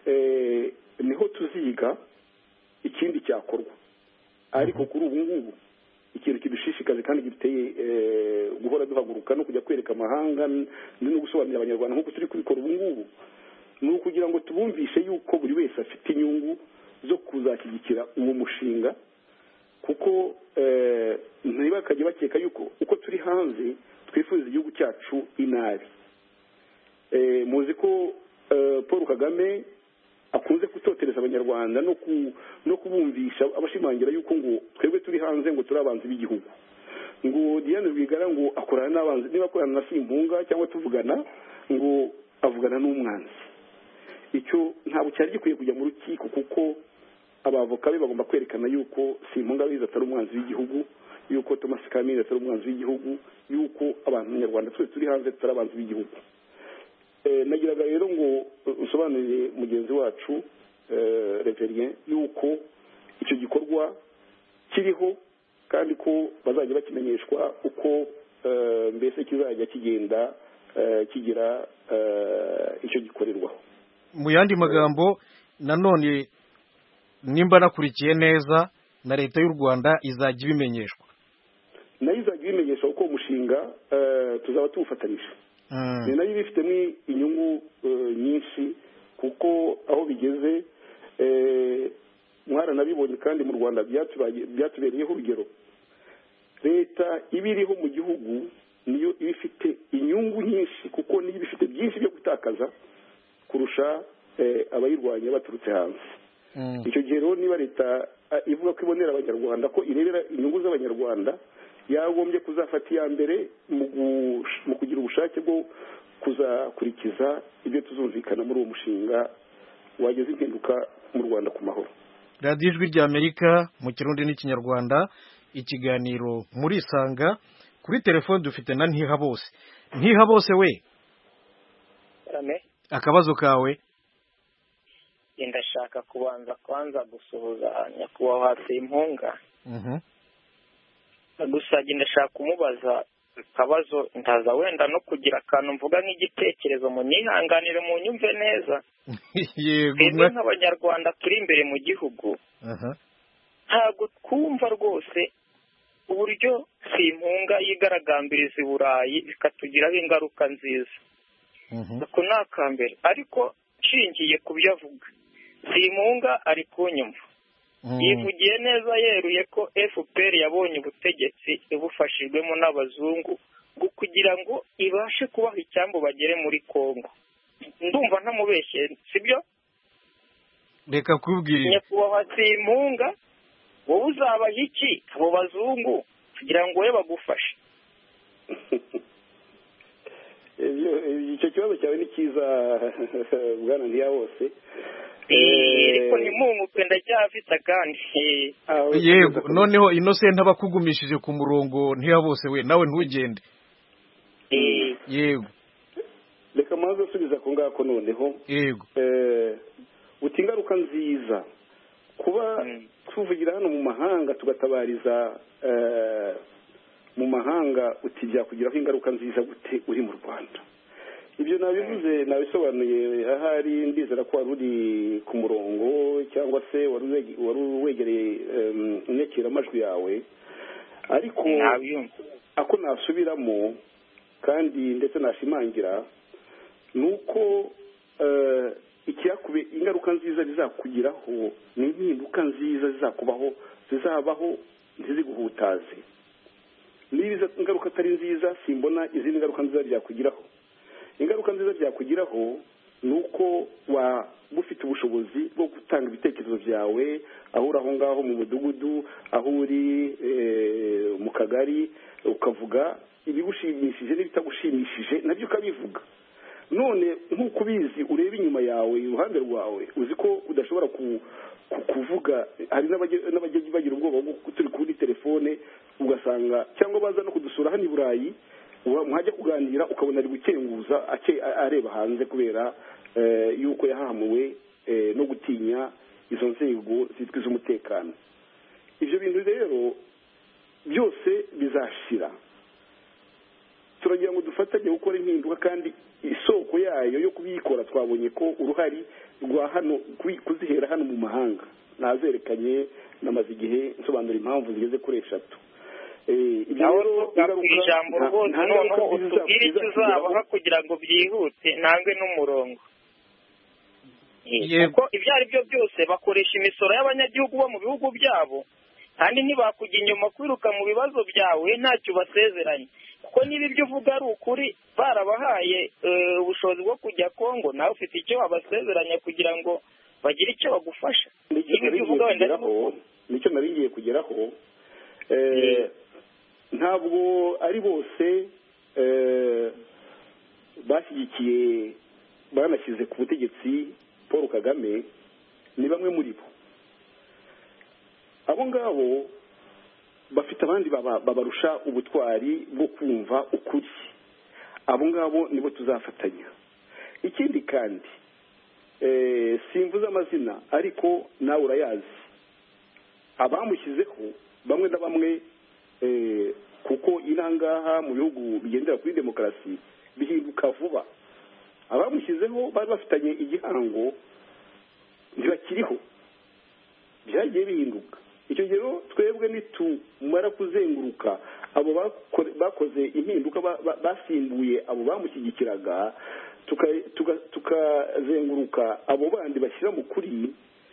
niho tuziga ikindi cyakorwa. Ariko kuri ubu ngubu ikintu kidushishikaje kandi giteye guhora duhaguruka no kujya kwereka amahanga no gusobanurira abanyarwanda nk'uko turi kubikora ubu ngubu, ni ukugira ngo tubumvishe yuko buri wese afite inyungu zo kuzashyigikira uwo mushinga, kuko ntibakajye bakeka yuko uko turi hanze twifuriza igihugu cyacu inabi. Muzi ko Paul Kagame akunze kutotereza abanyarwanda no no kubumvisha abashimangira yuko ngo twebwe turi hanze ngo turi abanzi b'igihugu, ngo Diane Rwigara ngo akorana n'abanzi, niba akorana na Simpunga cyangwa tuvugana ngo avugana n'umwanzi. Icyo ntabwo cyari gikwiye kujya mu rukiko, kuko abavoka be bagomba kwerekana yuko Simpunga biza atari umwanzi w'igihugu, yuko Thomas Kamira atari umwanzi w'igihugu, yuko abantu b'Abanyarwanda twese turi hanze tutari abanzi b'igihugu. Nagiraga rero ngo usobanurire mugenzi wacu Reverien yuko icyo gikorwa kiriho, kandi ko bazajya bakimenyeshwa uko mbese kizajya kigenda kigira icyo gikorerwaho. Mu yandi magambo, nanone nimba nakurikiye neza, na leta y'u Rwanda izajya ibimenyeshwa, nayo izajya ibimenyeshwa uko umushinga tuzaba tuwufatanyije. ni nayo bifitemo inyungu nyinshi, kuko aho bigeze mwaranabibonye kandi mu Rwanda byatubereyeho urugero. Leta iba iriho mu gihugu niyo iba ifite inyungu nyinshi, kuko niyo iba ifite byinshi byo gutakaza kurusha abayirwanya baturutse hanze. Icyo gihe rero niba leta ivuga ko ibonera abanyarwanda, ko irebera inyungu z'abanyarwanda, yagombye kuzafata iya mbere mu kugira ubushake bwo kuzakurikiza ibyo tuzumvikana muri uwo mushinga wageze impinduka mu Rwanda ku mahoro. Radiyo Ijwi rya Amerika mu Kirundi n'Ikinyarwanda, ikiganiro muri Isanga. Kuri telefone dufite na Ntihabose. Ntihabose we, akabazo kawe? Ndashaka kubanza kwanza gusuhuza nyakubahwa Simpunga. gusa ndashaka kumubaza akabazo ndaza wenda no kugira akantu mvuga nk'igitekerezo mu nyihanganire mu nyumve neza. Twebwe nk'abanyarwanda turi imbere mu gihugu ntabwo twumva rwose uburyo simpunga yigaragambiriza i Burayi bikatugiraho ingaruka nziza. Ako ni akambere, ariko nshingiye ku byo avuga simpunga ari kunyumva. Yivugiye neza yeruye ko F P R yabonye ubutegetsi ibufashijwemo n'abazungu kugira ngo ibashe kubaha icyambu bagere muri Kongo. Ndumva ntamubeshye sibyo? Reka kubwira nyakubahwa simpunga wowe uzabaha iki abo bazungu kugira ngo we bagufashe? Icyo kibazo cyawe ni cyiza bwana ntiya wose. Ariko ntimunguke ndacyafite kandi. Yego noneho Innocent abakugumishije ku murongo ntiya bose we nawe ntugende. Yego reka maze usubiza ko ngako noneho. Yego uti ingaruka nziza kuba tuvugira hano mu mahanga tugatabariza mu mahanga utijya kugiraho ingaruka nziza gute uri mu Rwanda. Ibyo nabivuze nabisobanuye ahari ndizera ko wari uri ku murongo cyangwa se wari wegereye inyakiramajwi yawe, ariko ako nasubiramo kandi ndetse nashimangira nuko ikiyakube ingaruka nziza zizakugiraho ni impinduka nziza zizakubaho zizabaho ntiziguhutaze. Niba ingaruka atari nziza simbona izindi ngaruka nziza byakugiraho. Ingaruka nziza byakugiraho nuko waba ufite ubushobozi bwo gutanga ibitekerezo byawe aho uri aho ngaho mu mudugudu, aho uri mu kagari, ukavuga ibigushimishije n'ibitagushimishije nabyo ukabivuga. None nk'uko ubizi ureba inyuma yawe iruhande rwawe uzi ko udashobora kuvuga. Hari n'abajya bagira ubwoba bwo turi kuri telefone ugasanga cyangwa baza no kudusura hano i Burayi mwajya kuganira ukabona ari gukenguza areba hanze kubera yuko yahamuwe no gutinya izo nzego zitwa iz'umutekano. Ibyo bintu rero byose bizashira. Turagira ngo dufatanye gukora impinduka kandi isoko yayo yo kubikora twabonye ko uruhari rwa hano kuzihera hano mu mahanga nazerekanye namaze igihe nsobanura impamvu zigeze kuri eshatu. Ibyo ijambo rwose noneho utubwire icyo uzabaha kugira ngo byihute ntangwe n'umurongo. Kuko ibyo ari byo byose bakoresha imisoro y'abanyagihugu bo mu bihugu byabo kandi ntibakujya inyuma kwiruka mu bibazo byawe ntacyo basezeranye. Kuko niba ibyo uvuga ari ukuri barabahaye ubushobozi bwo kujya Kongo nawe ufite icyo wabasezeranya kugira ngo bagire icyo bagufasha. Nicyo nari ngiye kugeraho. Ntabwo ari bose bashyigikiye banashyize ku butegetsi Paul Kagame, ni bamwe muri bo. Abo ngabo bafite abandi babarusha ubutwari bwo kumva ukuri. Abo ngabo nibo tuzafatanya. Ikindi kandi simvuze amazina ariko nawe urayazi abamushyizeho bamwe na bamwe, kuko inangaha mu bihugu bigendera kuri demokarasi bihinduka vuba. Abamushyizeho bari bafitanye igihango ntibakiriho, byagiye bihinduka. Icyo gihe twebwe nitumara kuzenguruka abo bakoze impinduka basimbuye abo bamushyigikiraga, tukazenguruka abo bandi bashyira mu kuri,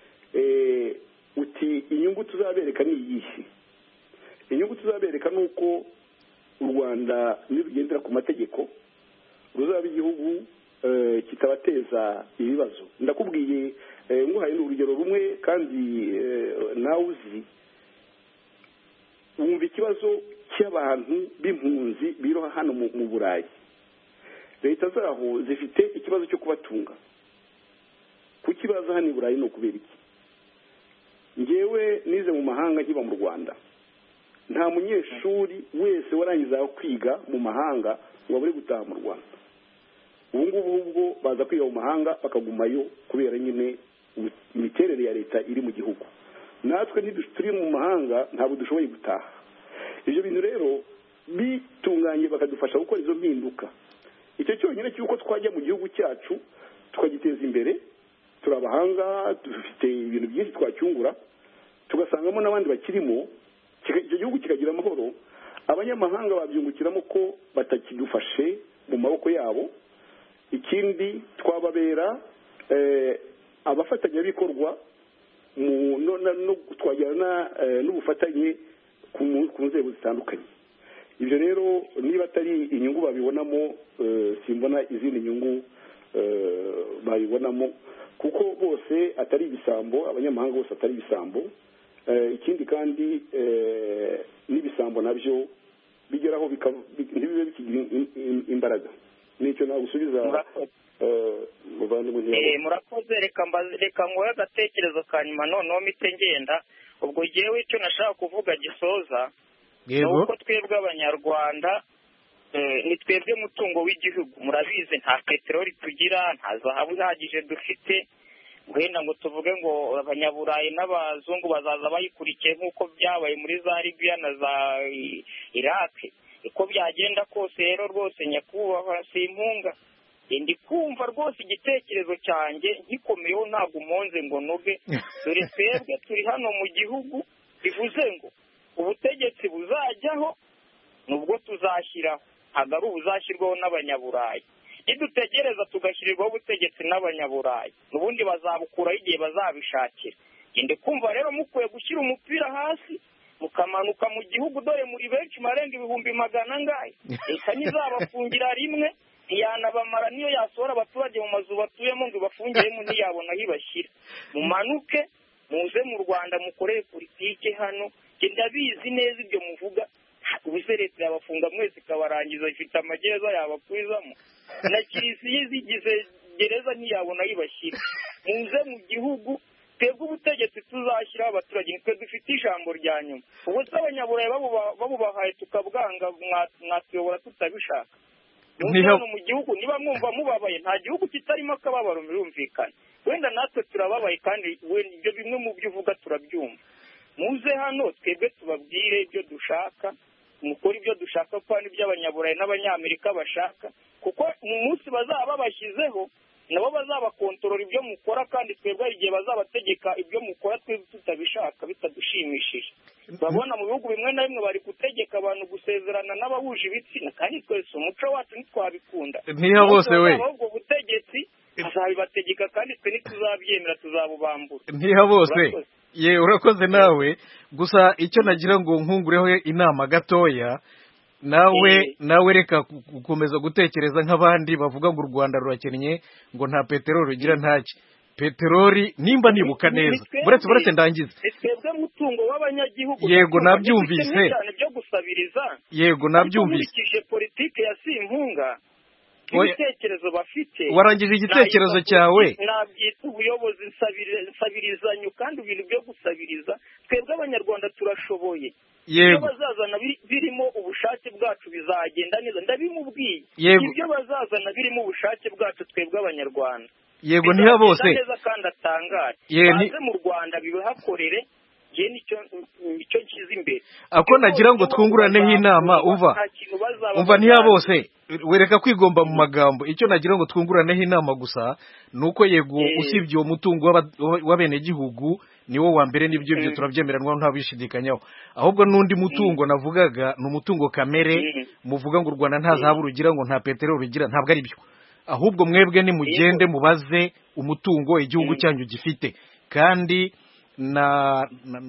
uti inyungu tuzabereka ni iyihe? Inyungu tuzabereka ni uko u Rwanda nirugendera ku mategeko ruzaba igihugu kitabateza ibibazo. Ndakubwiye nguhaye urugero rumwe kandi nawe uzi, wumva ikibazo cy'abantu b'impunzi biroha hano mu Burayi. Leta zaho zifite ikibazo cyo kubatunga. Kukibaza hano i Burayi ni ukubera iki? Ngewe nize mu mahanga nkiba mu Rwanda. Nta munyeshuri wese warangiza kwiga mu mahanga ngo abure gutaha mu Rwanda. Ubu ngubu ubwo baza kwiga mu mahanga bakagumayo kubera nyine imiterere ya leta iri mu gihugu. natwe ntituri mu mahanga ntabwo dushoboye gutaha. Ibyo bintu rero bitunganye bakadufasha gukora izo mpinduka, icyo cyonyine cy'uko twajya mu gihugu cyacu tukagiteza imbere, turi abahanga, dufite ibintu byinshi twacyungura, tugasangamo n'abandi bakirimo, icyo gihugu kikagira amahoro, abanyamahanga babyungukiramo ko batakidufashe mu maboko yabo. Ikindi twababera abafatanyabikorwa no twagirana n'ubufatanye ku nzego zitandukanye. Ibyo rero niba atari inyungu babibonamo, simbona izindi nyungu babibonamo, kuko bose atari ibisambo, abanyamahanga bose atari ibisambo. Ikindi kandi n'ibisambo nabyo bigeraho ntibibe bikigira imbaraga. Nicyo nagusubiza murakoze. Reka ngoye agatekerezo ka nyuma noneho mpite ngenda. Ubwo jyewe icyo nashaka kuvuga gisoza ni uko twebwe abanyarwanda ni twebwe mutungo w'igihugu. Murabizi nta peteroli tugira, nta zahabu ihagije dufite, wenda ngo tuvuge ngo abanyaburayi n'abazungu bazaza bayikurikiye nk'uko byabaye muri za Libya na za Iraq. Uko byagenda kose rero rwose nyakubahwa simpunga, ndi kumva rwose igitekerezo cyanjye nkikomeyeho, ntabwo umonze ngo noge. Dore twebwe turi hano mu gihugu, bivuze ngo ubutegetsi buzajyaho nubwo tuzashyiraho, ntabwo ari ubuzashyirwaho n'abanyaburayi. Nidutegereza tugashyirirwaho ubutegetsi n'abanyaburayi, n'ubundi bazabukuraho igihe bazabishakira. Ndi kumva rero mukwiye gushyira umupira hasi mukamanuka mu gihugu, dore muri benshi marenga ibihumbi magana angahe. Leta ntizabafungira rimwe, ntiyanabamara niyo yasohora abaturage mu mazu batuyemo ngo ibafungiremo ntiyabona aho ibashyira. Mumanuke muze mu Rwanda mukorere politike hano, ndabizi neza ibyo muvuga. Ubuse leta yabafunga mwese ikabarangiza, ifite amagereza yabakwizamo, na kiliziya zigize gereza ntiyabona aho ibashyira. Muze mu gihugu, twebwe ubutegetsi tuzashyiraho abaturage, nitwe dufite ijambo rya nyuma. Ubu se abanyaburayi babubahaye tukabwanga, mwatuyobora tutabishaka. Hano mu gihugu niba mwumva mubabaye, nta gihugu kitarimo akababaro, birumvikana. Wenda natwe turababaye kandi ibyo bimwe mu byo uvuga turabyumva. Muze hano twebwe tubabwire ibyo dushaka, mukora ibyo dushaka kuko n'ibyo abanyaburayi n'abanyamerika bashaka, kuko mu munsi bazaba babashyizeho nabo bazabakontorora ibyo mukora, kandi twebwe igihe bazabategeka ibyo mukora twebwe tutabishaka bitadushimishije. Babona mu bihugu bimwe na bimwe bari gutegeka abantu gusezerana n'abahuje ibitsina, kandi twese umuco wacu ntitwabikunda. Ntiha bose we ubwo butegetsi azabibategeka, kandi twe ntituzabyemera, tuzabubambura. Ntiha bose. Ye urakoze nawe, gusa icyo nagira ngo nkungureho inama gatoya, nawe nawe reka gukomeza gutekereza nk'abandi bavuga ngo u Rwanda rurakennye, ngo nta peteroli rugira ntaki. Peteroli nimba nibuka neza, buretse buretse ndangiza, twebwe mutungo w'abanyagihugu. Yego nabyumvise, byo gusabiriza. Yego nabyumvise. Ukurikije politike ya Simpunga, ibitekerezo bafite, warangije igitekerezo cyawe, nabyita ubuyobozi nsabirizanyo, kandi ibintu byo gusabiriza twebwe abanyarwanda turashoboye. Ibyo bazazana birimo ubushake bwacu bizagenda neza, ndabimubwiye. Ibyo bazazana birimo ubushake bwacu twebwe abanyarwanda, yego ntiha bose neza kandi atangare. Baze mu Rwanda bibahakorere, je nicyo nicyo kiza imbere. Ako nagira ngo twunguraneho inama, uva umva ntiha bose, wereka kwigomba mu magambo. Icyo nagira ngo twunguraneho inama gusa nuko yego usibye uwo mutungo w'abene gihugu niwo wa mbere, n'ibyo byo turabyemeranwa nta bishidikanyaho. Ahubwo n'undi mutungo navugaga ni umutungo kamere. Muvuga ngo u Rwanda nta zahabu rugira, ngo nta peteroli rugira, ntabwo ari byo. Ahubwo mwebwe ni mugende mubaze umutungo igihugu cyanyu gifite. Kandi na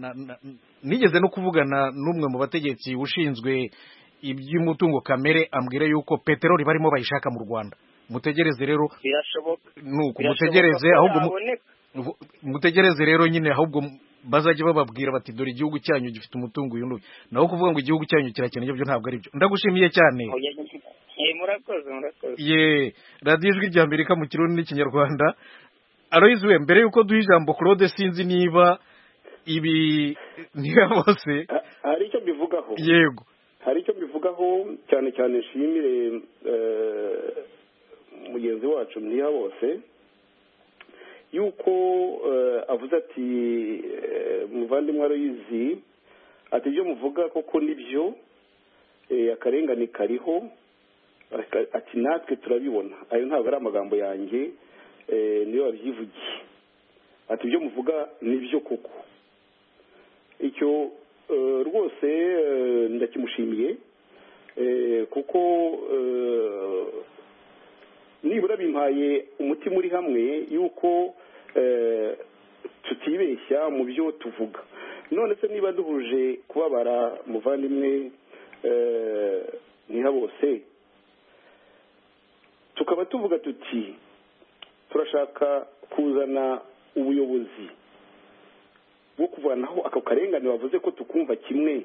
nigeze no kuvugana n'umwe mu bategetsi ushinzwe iby'umutungo kamere, ambwira yuko peteroli barimo bayishaka mu Rwanda. Mutegereze rero, nuko mutegereze, ahubwo mutegereze rero nyine, ahubwo bazajya bababwira bati dore igihugu cyanyu gifite umutungo uyu n'uyu. Naho kuvuga ngo igihugu cyanyu kirakennye byo ntabwo ari byo. Ndagushimiye cyane. Murakoze murakoze. Ye radiyo ijwi rya Amerika mu Kirundi n'Ikinyarwanda. Aloyizi we, mbere yuko duha ijambo Claude, sinzi niba ibi niba bose hari icyo bivugaho. Yego hari icyo bivugaho cyane cyane, nshimire mugenzi wacu Ntiha bose. yuko avuze ati muvandimwe Aloyizi ati ibyo muvuga koko nibyo akarengane kariho ati natwe turabibona ayo ntabwo ari amagambo yanjye niyo wabyivugiye ati ibyo muvuga nibyo koko icyo rwose ndakimushimiye kuko nibura bimpaye umutima uri hamwe yuko tutibeshya mu byo tuvuga none se niba duhuje kubabara muvandimwe Ntihabose tukaba tuvuga tuti turashaka kuzana ubuyobozi bwo kuvanaho ako karengane bavuze ko tukumva kimwe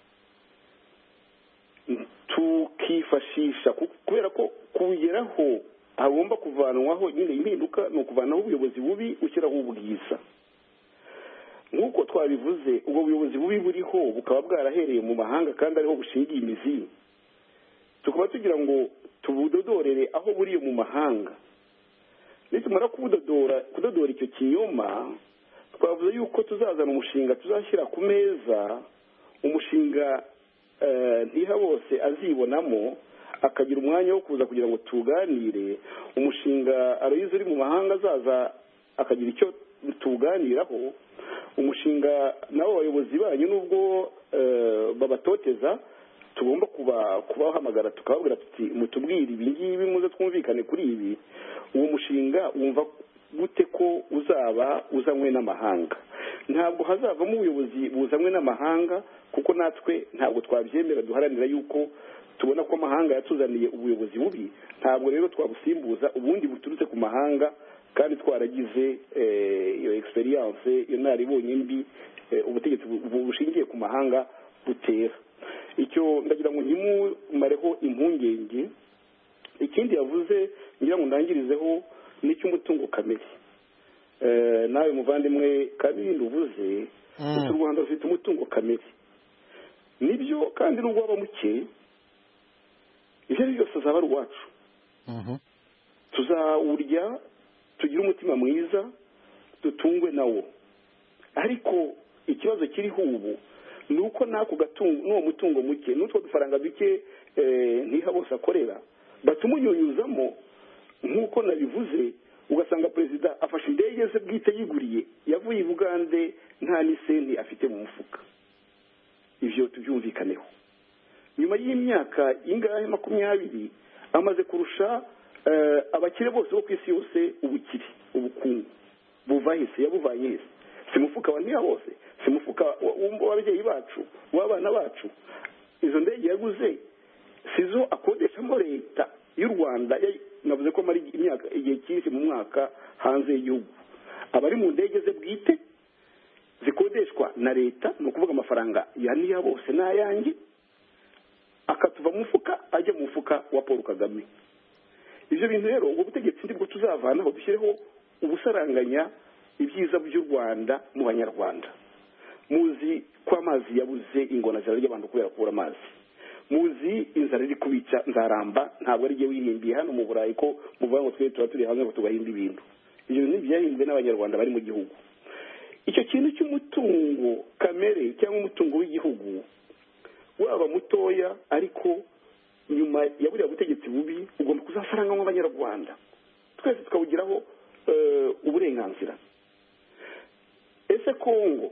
tukifashisha kubera ko kugeraho hagomba kuvanwaho nyine impinduka ni ukuvanaho ubuyobozi bubi ushyiraho ubwiza nk'uko twabivuze ubwo buyobozi bubi buriho bukaba bwarahereye mu mahanga kandi ariho bushingiye imizi tukaba tugira ngo tubudodorere aho buriye mu mahanga nitumara kubudodora kudodora icyo kinyoma twavuze yuko tuzazana umushinga tuzashyira ku meza umushinga Ntihabose azibonamo akagira umwanya wo kuza kugira ngo tuganire umushinga Aloyizi uri mu mahanga azaza akagira icyo tuganiraho umushinga nabo bayobozi banyu nubwo babatoteza tugomba kuba kubahamagara tukababwira tuti mutubwire ibi ngibi muze twumvikane kuri ibi uwo mushinga wumva gute ko uzaba uzanywe n'amahanga ntabwo hazavamo ubuyobozi buzanywe n'amahanga kuko natwe ntabwo twabyemera duharanira yuko tubona ko amahanga yatuzaniye ubuyobozi bubi ntabwo rero twabusimbuza ubundi buturutse ku mahanga kandi twaragize iyo experience iyo naribonye mbi ubutegetsi bushingiye ku mahanga butera icyo ndagira ngo ntimumareho impungenge ikindi yavuze ngira ngo ndangirizeho n'icy'umutungo kamere nawe muvandimwe kabindi uvuze u Rwanda rufite umutungo kamere nibyo kandi n'ubwo waba muke ibyo ari byose azaba ari uwacu tuzawurya tugire umutima mwiza dutungwe nawo ariko ikibazo kiriho ubu ni uko n'ako gatungo n'uwo mutungo muke n'utwo dufaranga duke Ntihabose akorera batumunyunyuzamo nk'uko nabivuze ugasanga perezida afashe indege ze bwite yiguriye yavuye i Bugande nta n'isenti afite mu mufuka ibyo tubyumvikaneho nyuma y'imyaka ingahe makumyabiri amaze kurusha abakire bose bo ku isi yose ubukire ubukungu buva hese yabuvanye hese si mufuka wa Ntihabose si mufuka w'ababyeyi bacu w'abana bacu izo ndege yaguze sizo akodeshamo leta y'u Rwanda navuze ko mari imyaka igihe cyinshi mu mwaka hanze y'igihugu abari mu ndege ze bwite zikodeshwa na leta ni ukuvuga amafaranga ya Ntihabose n'ayanjye akatuva mu mufuka ajya mu mufuka wa Paul Kagame ibyo bintu rero ubwo butegetsi ndibwo tuzavanaho dushyireho ubusaranganya ibyiza by'u Rwanda mu banyarwanda muzi ko amazi yabuze ingona zirarya abantu kubera kubura amazi muzi inzara iri kubica nzaramba ntabwo ari igihe wihimbiye hano mu Burayi ko muvuga ngo twe tuba turi hamwe ngo tubahimbe ibintu ibyo bintu byahimbwe n'abanyarwanda bari mu gihugu icyo kintu cy'umutungo kamere cyangwa umutungo w'igihugu waba mutoya ariko nyuma ya buriya butegetsi bubi ugomba kuzafaranga nk'abanyarwanda twese tukawugiraho uburenganzira ese Kongo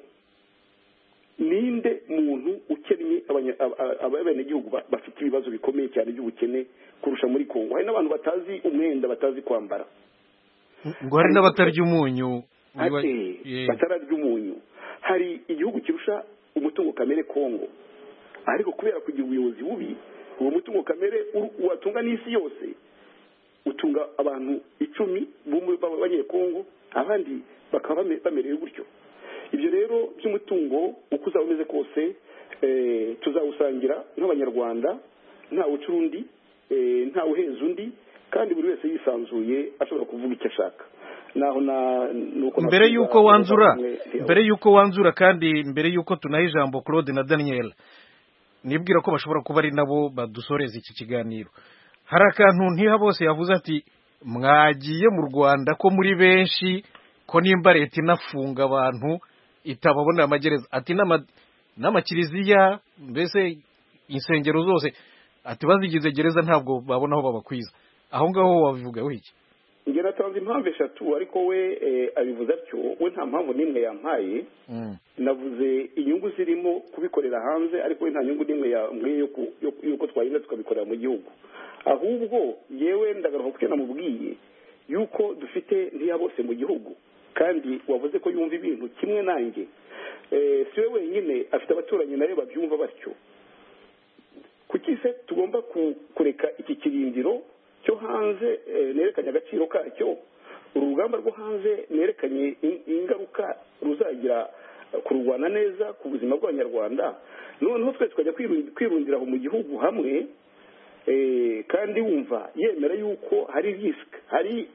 ninde muntu ukennye abenegihugu bafite ibibazo bikomeye cyane by'ubukene kurusha muri Kongo hari n'abantu batazi umwenda batazi kwambara ngo hari n'abatarya umunyu batararya umunyu hari igihugu kirusha umutungo kamere Kongo ariko kubera kugira ubuyobozi bubi uwo mutungo kamere watunga n'isi yose utunga abantu icumi b'abanyekongo abandi bakaba bamerewe gutyo ibyo rero by'umutungo uko uzaba umeze kose tuzawusangira nk'abanyarwanda ntawe uca undi ntawe uheza undi kandi buri wese yisanzuye ashobora kuvuga icyo ashaka naho na mbere y'uko wanzura mbere y'uko wanzura kandi mbere y'uko tunaha ijambo Claude na Daniel nibwira ko bashobora kuba ari nabo badusoreza iki kiganiro hari akantu Ntihabose yavuze ati mwagiye mu Rwanda ko muri benshi ko nimba leta inafunga abantu itababonera amagereza ati n'amakiriziya mbese insengero zose ati bazigize gereza ntabwo babona aho babakwiza aho ngaho wabivugaho iki njye natanze impamvu eshatu ariko we abivuze atyo we nta mpamvu n'imwe yampaye navuze inyungu zirimo kubikorera hanze ariko we nta nyungu n'imwe yambwiye yuko twagenda tukabikorera mu gihugu ahubwo yewe ndagaruka kuko namubwiye yuko dufite ntiya bose mu gihugu kandi wavuze ko yumva ibintu kimwe nanjye si we wenyine afite abaturanyi nawe babyumva batyo kuki se tugomba kureka iki kirindiro cyo hanze nerekanye agaciro kacyo uru rugamba rwo hanze nerekanye ingaruka ruzagira kurwana neza ku buzima bw'abanyarwanda noneho twe tukajya kwirundira aho mu gihugu hamwe kandi wumva yemera yuko hari risike hari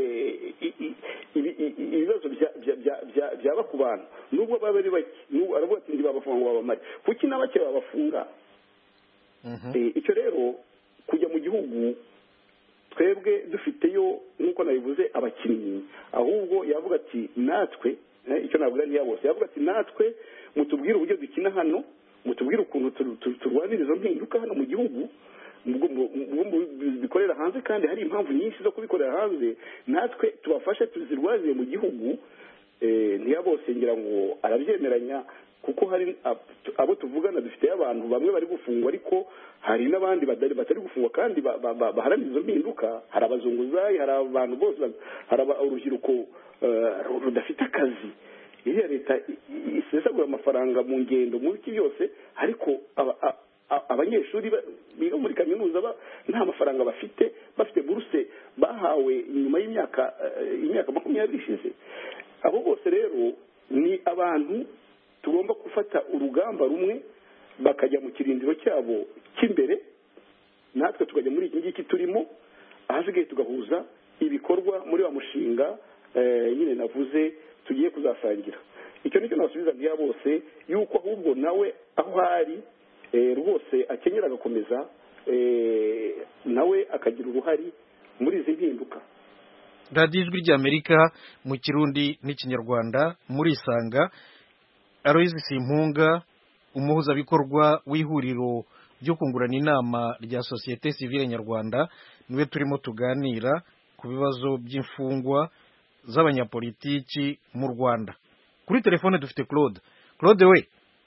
ibibazo byaba ku bantu nubwo baba ari bake aravuga ati ntibabafunga ngo babamare kuki na bake babafunga icyo rero kujya mu gihugu twebwe dufiteyo nk'uko nabivuze abakinnyi ahubwo yavuga ati natwe icyo navuga ntiya bose yavuga ati natwe mutubwire uburyo dukina hano mutubwire ukuntu turwanira izo mpinduka hano mu gihugu bikorera hanze kandi hari impamvu nyinshi zo kubikorera hanze natwe tubafashe tuzirwazire mu gihugu ntiya bose ngira ngo arabyemeranya kuko hari abo tuvugana dufite abantu bamwe bari gufungwa ariko hari n'abandi batari gufungwa kandi baharanira izo mpinduka hari abazunguzayi hari abantu bose hari urubyiruko rudafite akazi iriya leta isesagura amafaranga mu ngendo mu biti byose ariko abanyeshuri biga muri kaminuza nta mafaranga bafite bafite buruse bahawe nyuma y'imyaka imyaka makumyabiri ishize abo bose rero ni abantu tugomba gufata urugamba rumwe bakajya mu kirindiro cyabo cy'imbere natwe tukajya muri iki ngiki turimo ahasigaye tugahuza ibikorwa muri wa mushinga nyine navuze tugiye kuzasangira icyo nicyo nasubiza ntiya bose yuko ahubwo nawe aho ari rwose akenyera agakomeza nawe akagira uruhare muri izi mpinduka radiyo ijwi ry'amerika mu kirundi n'ikinyarwanda murisanga Aloys Simpunga umuhuzabikorwa w'ihuriro ryo kungurana inama rya sosiyete sivile nyarwanda niwe turimo tuganira ku bibazo by'imfungwa z'abanyapolitiki mu Rwanda kuri telefone dufite Claude Claude we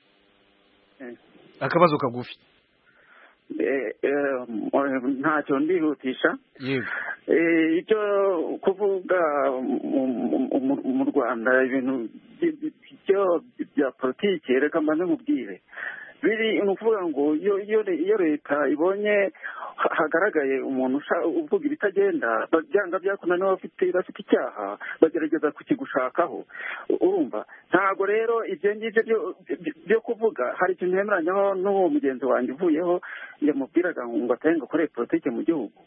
akabazo kagufi ntacyo ndihutisha icyo kuvuga mu Rwanda ibintu bya politiki reka mbanze nkubwire biri ni ukuvuga ngo iyo leta ibonye hagaragaye umuntu uvuga ibitagenda byanga byakunda niba bafite icyaha bagerageza kukigushakaho urumva ntabwo rero ibyo ngibyo byo kuvuga hari ikintu yemeranyaho n'uwo mugenzi wanjye uvuyeho yamubwiraga ngo atahe ngo akore politiki mu gihugu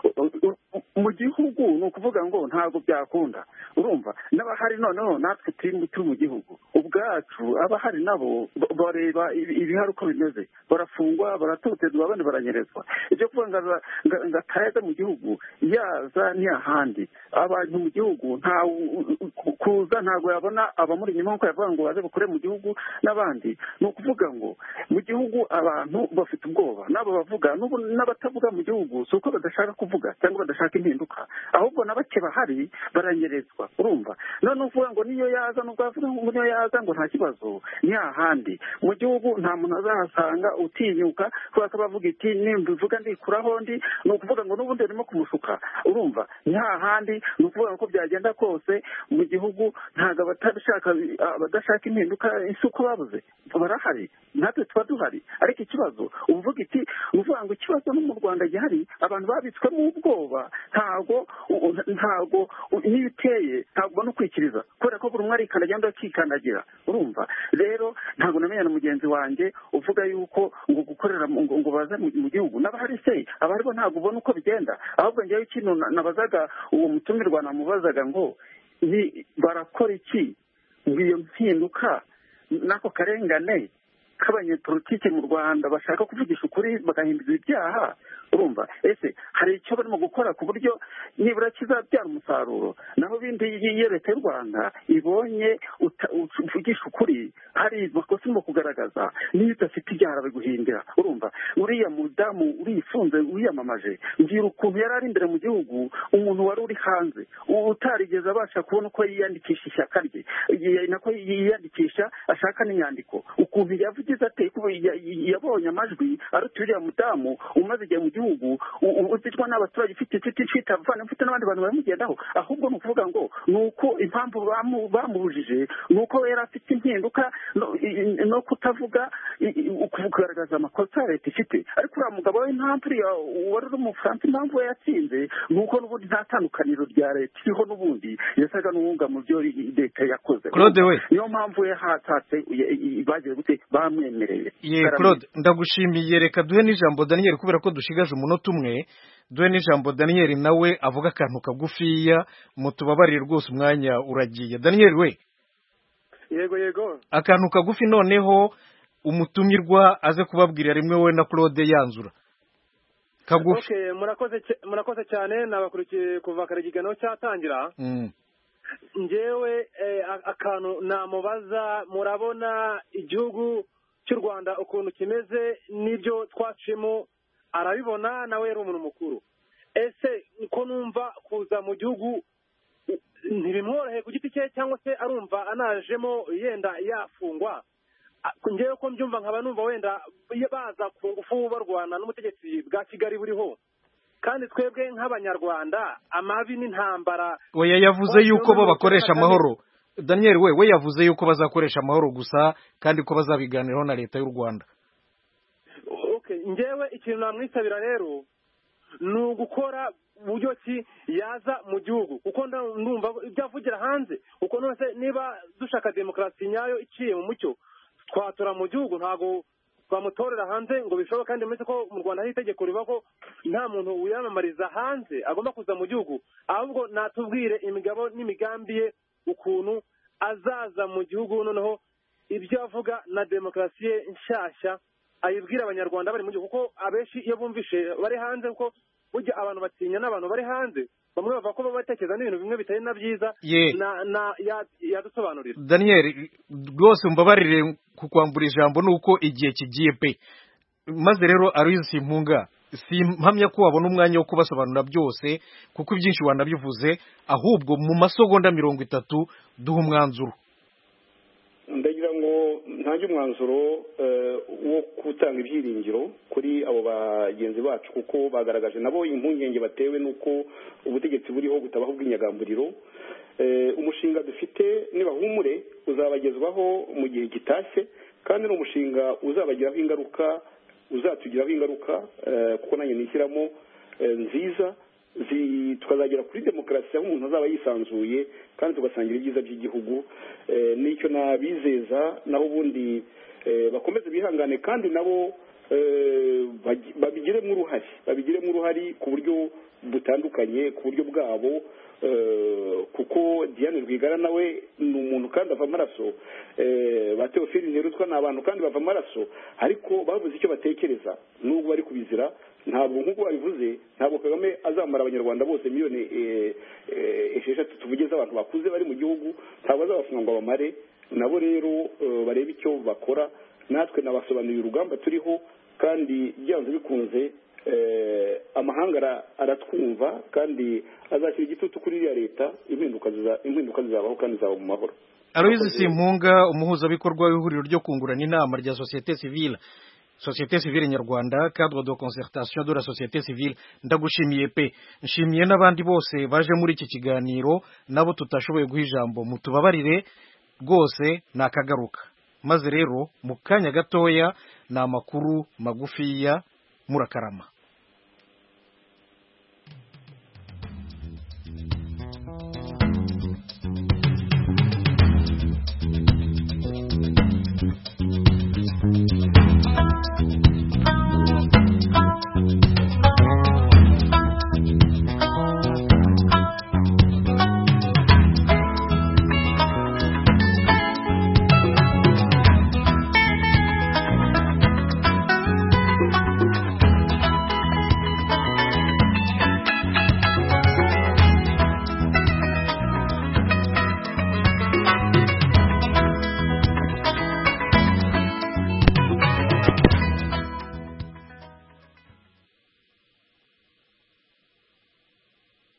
mu gihugu ni ukuvuga ngo ntabwo byakunda urumva n'abahari noneho natwe turi mu gihugu ubwacu abahari nabo bareba ibihari uko bimeze barafungwa baratotezwa abandi baranyerezwa ibyo kuvuga ngo atayaza mu gihugu yaza n'iyahandi abantu mu gihugu kuza ntabwo yabona abamuri inyuma nk'uko yavuga ngo baze bakore mu gihugu n'abandi ni ukuvuga ngo mu gihugu abantu bafite ubwoba n'abo bavuga n'abatavuga mu gihugu si uko badashaka kuvuga cyangwa badashaka impinduka ahubwo na bake bahari baranyerezwa urumva none uvuga ngo niyo yaza nubwo avuga ngo niyo yaza ngo nta kibazo ni hahandi mu gihugu nta muntu azahasanga utinyuka kubera ko bavuga iti nimbivuga ndikuraho ndi ni ukuvuga ngo n'ubundi barimo kumushuka urumva ni hahandi ni ukuvuga ko byagenda kose mu gihugu ntabwo abatashaka abadashaka impinduka isuku babuze barahari natwe tuba duhari ariko ikibazo uvuga iti uvuga ngo ikibazo no mu Rwanda gihari abantu babitswemo ubwoba ntabwo ntabwo niyo uteye ntabwo no kwikiriza kubera ko buri umwe arikandagira undi akikandagira urumva rero ntabwo namenya na mugenzi wanjye uvuga yuko ngo gukorera ngo baze mu gihugu n'abahari se abari bo ntabwo ubona uko bigenda ahubwo ngewe ikintu nabazaga uwo mutumirwa namubazaga ngo barakora iki ngo iyo mpinduka n'ako karengane k'abanyepolitike mu Rwanda bashaka kuvugisha ukuri bagahindura ibyaha urumva ese hari icyo barimo gukora ku buryo nibura kizabyara umusaruro naho bindi iyo leta y'u Rwanda ibonye uvugisha ukuri hari makosa urimo kugaragaza niyo udafite ibyaha biguhindira urumva uriya mudamu urifunze wiyamamaje ngira ukuntu yari ari imbere mu gihugu umuntu wari uri hanze utarigeze abasha kubona uko yiyandikisha ishyaka rye nako yiyandikisha ashaka n'inyandiko ukuntu yavugize ate yabonye amajwi aruta uriya mudamu umaze igihe mu gihugu uzitwa n'abaturage ufite inshuti mfite abavana mfite n'abandi bantu baramugendaho ahubwo ni ukuvuga ngo ni uko impamvu bamubujije ni uko yari afite impinduka no kutavuga kugaragaza amakosa leta ifite ariko uriya mugabo we impamvu wari uri umufaransa impamvu we yatsinze ni uko n'ubundi nta tandukaniro rya leta iriho n'ubundi yasaga n'uwunga mu byo leta yakoze niyo mpamvu we hatatse bagiye gute bamwemereye ye Claude ndagushimiye reka duhe n'ijambo Daniel kubera ko dushigaje umunota umwe duhe n'ijambo Daniel nawe avuga akantu kagufiya mutubabarire rwose umwanya uragiye Daniel we yego yego akantu kagufi noneho umutumirwa aze kubabwirira rimwe we na Claude yanzura kagufi okay murakoze murakoze cyane nabakurikiye kuva karigigano cyatangira mm. Njewe eh, akantu namubaza murabona igihugu cy'u Rwanda ukuntu kimeze nibyo twacimo arabibona nawe yari umuntu mukuru ese ko numva kuza mu gihugu ntibimworoheye ku giti cye cyangwa se arumva anajemo yenda yafungwa ngewe ko mbyumva nkaba numva wenda baza ku ngufu barwana n'ubutegetsi bwa Kigali buriho kandi twebwe nk'abanyarwanda amabi n'intambara oya yavuze yuko bo bakoresha amahoro Daniel we we yavuze yuko bazakoresha amahoro gusa kandi ko bazabiganiraho na leta y'u Rwanda okay ngewe ikintu namwisabira rero ni ugukora uburyo ki yaza mu gihugu kuko ndumva ibyavugira hanze kuko nose niba dushaka demokarasi nyayo iciye mu mucyo twatora mu gihugu ntago bamutorera hanze ngo bishoboke kandi muri ko mu Rwanda hari itegeko riba ko nta muntu wiyamamariza hanze agomba kuza mu gihugu ahubwo natubwire imigabo n'imigambi ye ukuntu azaza mu gihugu noneho ibyo avuga na demokarasi ye nshyashya ayibwira abanyarwanda bari mu gihugu kuko abenshi iyo bumvishe bari hanze kuko burya abantu batinya n'abantu bari hanze bamwe bavuga ko batekereza n'ibintu bimwe bitari na byiza na na yadusobanurira Daniel rwose mbabarire kukwambura ijambo nuko igihe kigiye pe maze rero Aloys Simpunga simpamya ko wabona umwanya wo kubasobanura byose kuko ibyinshi wanabivuze ahubwo mu masegonda mirongo itatu duha umwanzuro ndagira ngo ntange umwanzuro wo gutanga ibyiringiro kuri abo bagenzi bacu kuko bagaragaje nabo impungenge batewe n'uko ubutegetsi buriho butabaho bw'inyagamburiro umushinga dufite nibahumure uzabagezwaho mu gihe gitashye kandi ni umushinga uzabagiraho ingaruka uzatugiraho ingaruka kuko nanjye nishyiramo nziza tukazagera kuri demokarasi aho umuntu azaba yisanzuye kandi tugasangira ibyiza by'igihugu n'icyo nabizeza naho ubundi bakomeze bihangane kandi nabo babigiremo uruhare babigiremo uruhare ku buryo butandukanye ku buryo bwabo kuko Diane Rwigara nawe ni umuntu kandi ava amaraso ba Theophile Nterutwa ni abantu kandi bava amaraso ariko bavuze icyo batekereza nubwo bari kubizira ntabwo nk'uko babivuze ntabwo Kagame azamara abanyarwanda bose miliyoni esheshatu tuvugeze abantu bakuze bari mu gihugu ntabwo azabafunga ngo bamare nabo rero barebe icyo bakora natwe nabasobanuriye urugamba turiho kandi byanze bikunze amahanga aratwumva kandi azashyira igitutu kuri iriya leta impinduka zizabaho kandi zaba mu mahoro. Aloys Simpunga umuhuzabikorwa w'ihuriro ryo kungurana inama rya société civile société civile nyarwanda cadre de concertation de la société civile ndagushimiye pe nshimiye n'abandi bose baje muri iki kiganiro nabo tutashoboye guha ijambo mutubabarire rwose nakagaruka maze rero mu kanya gatoya ni amakuru magufiya murakarama.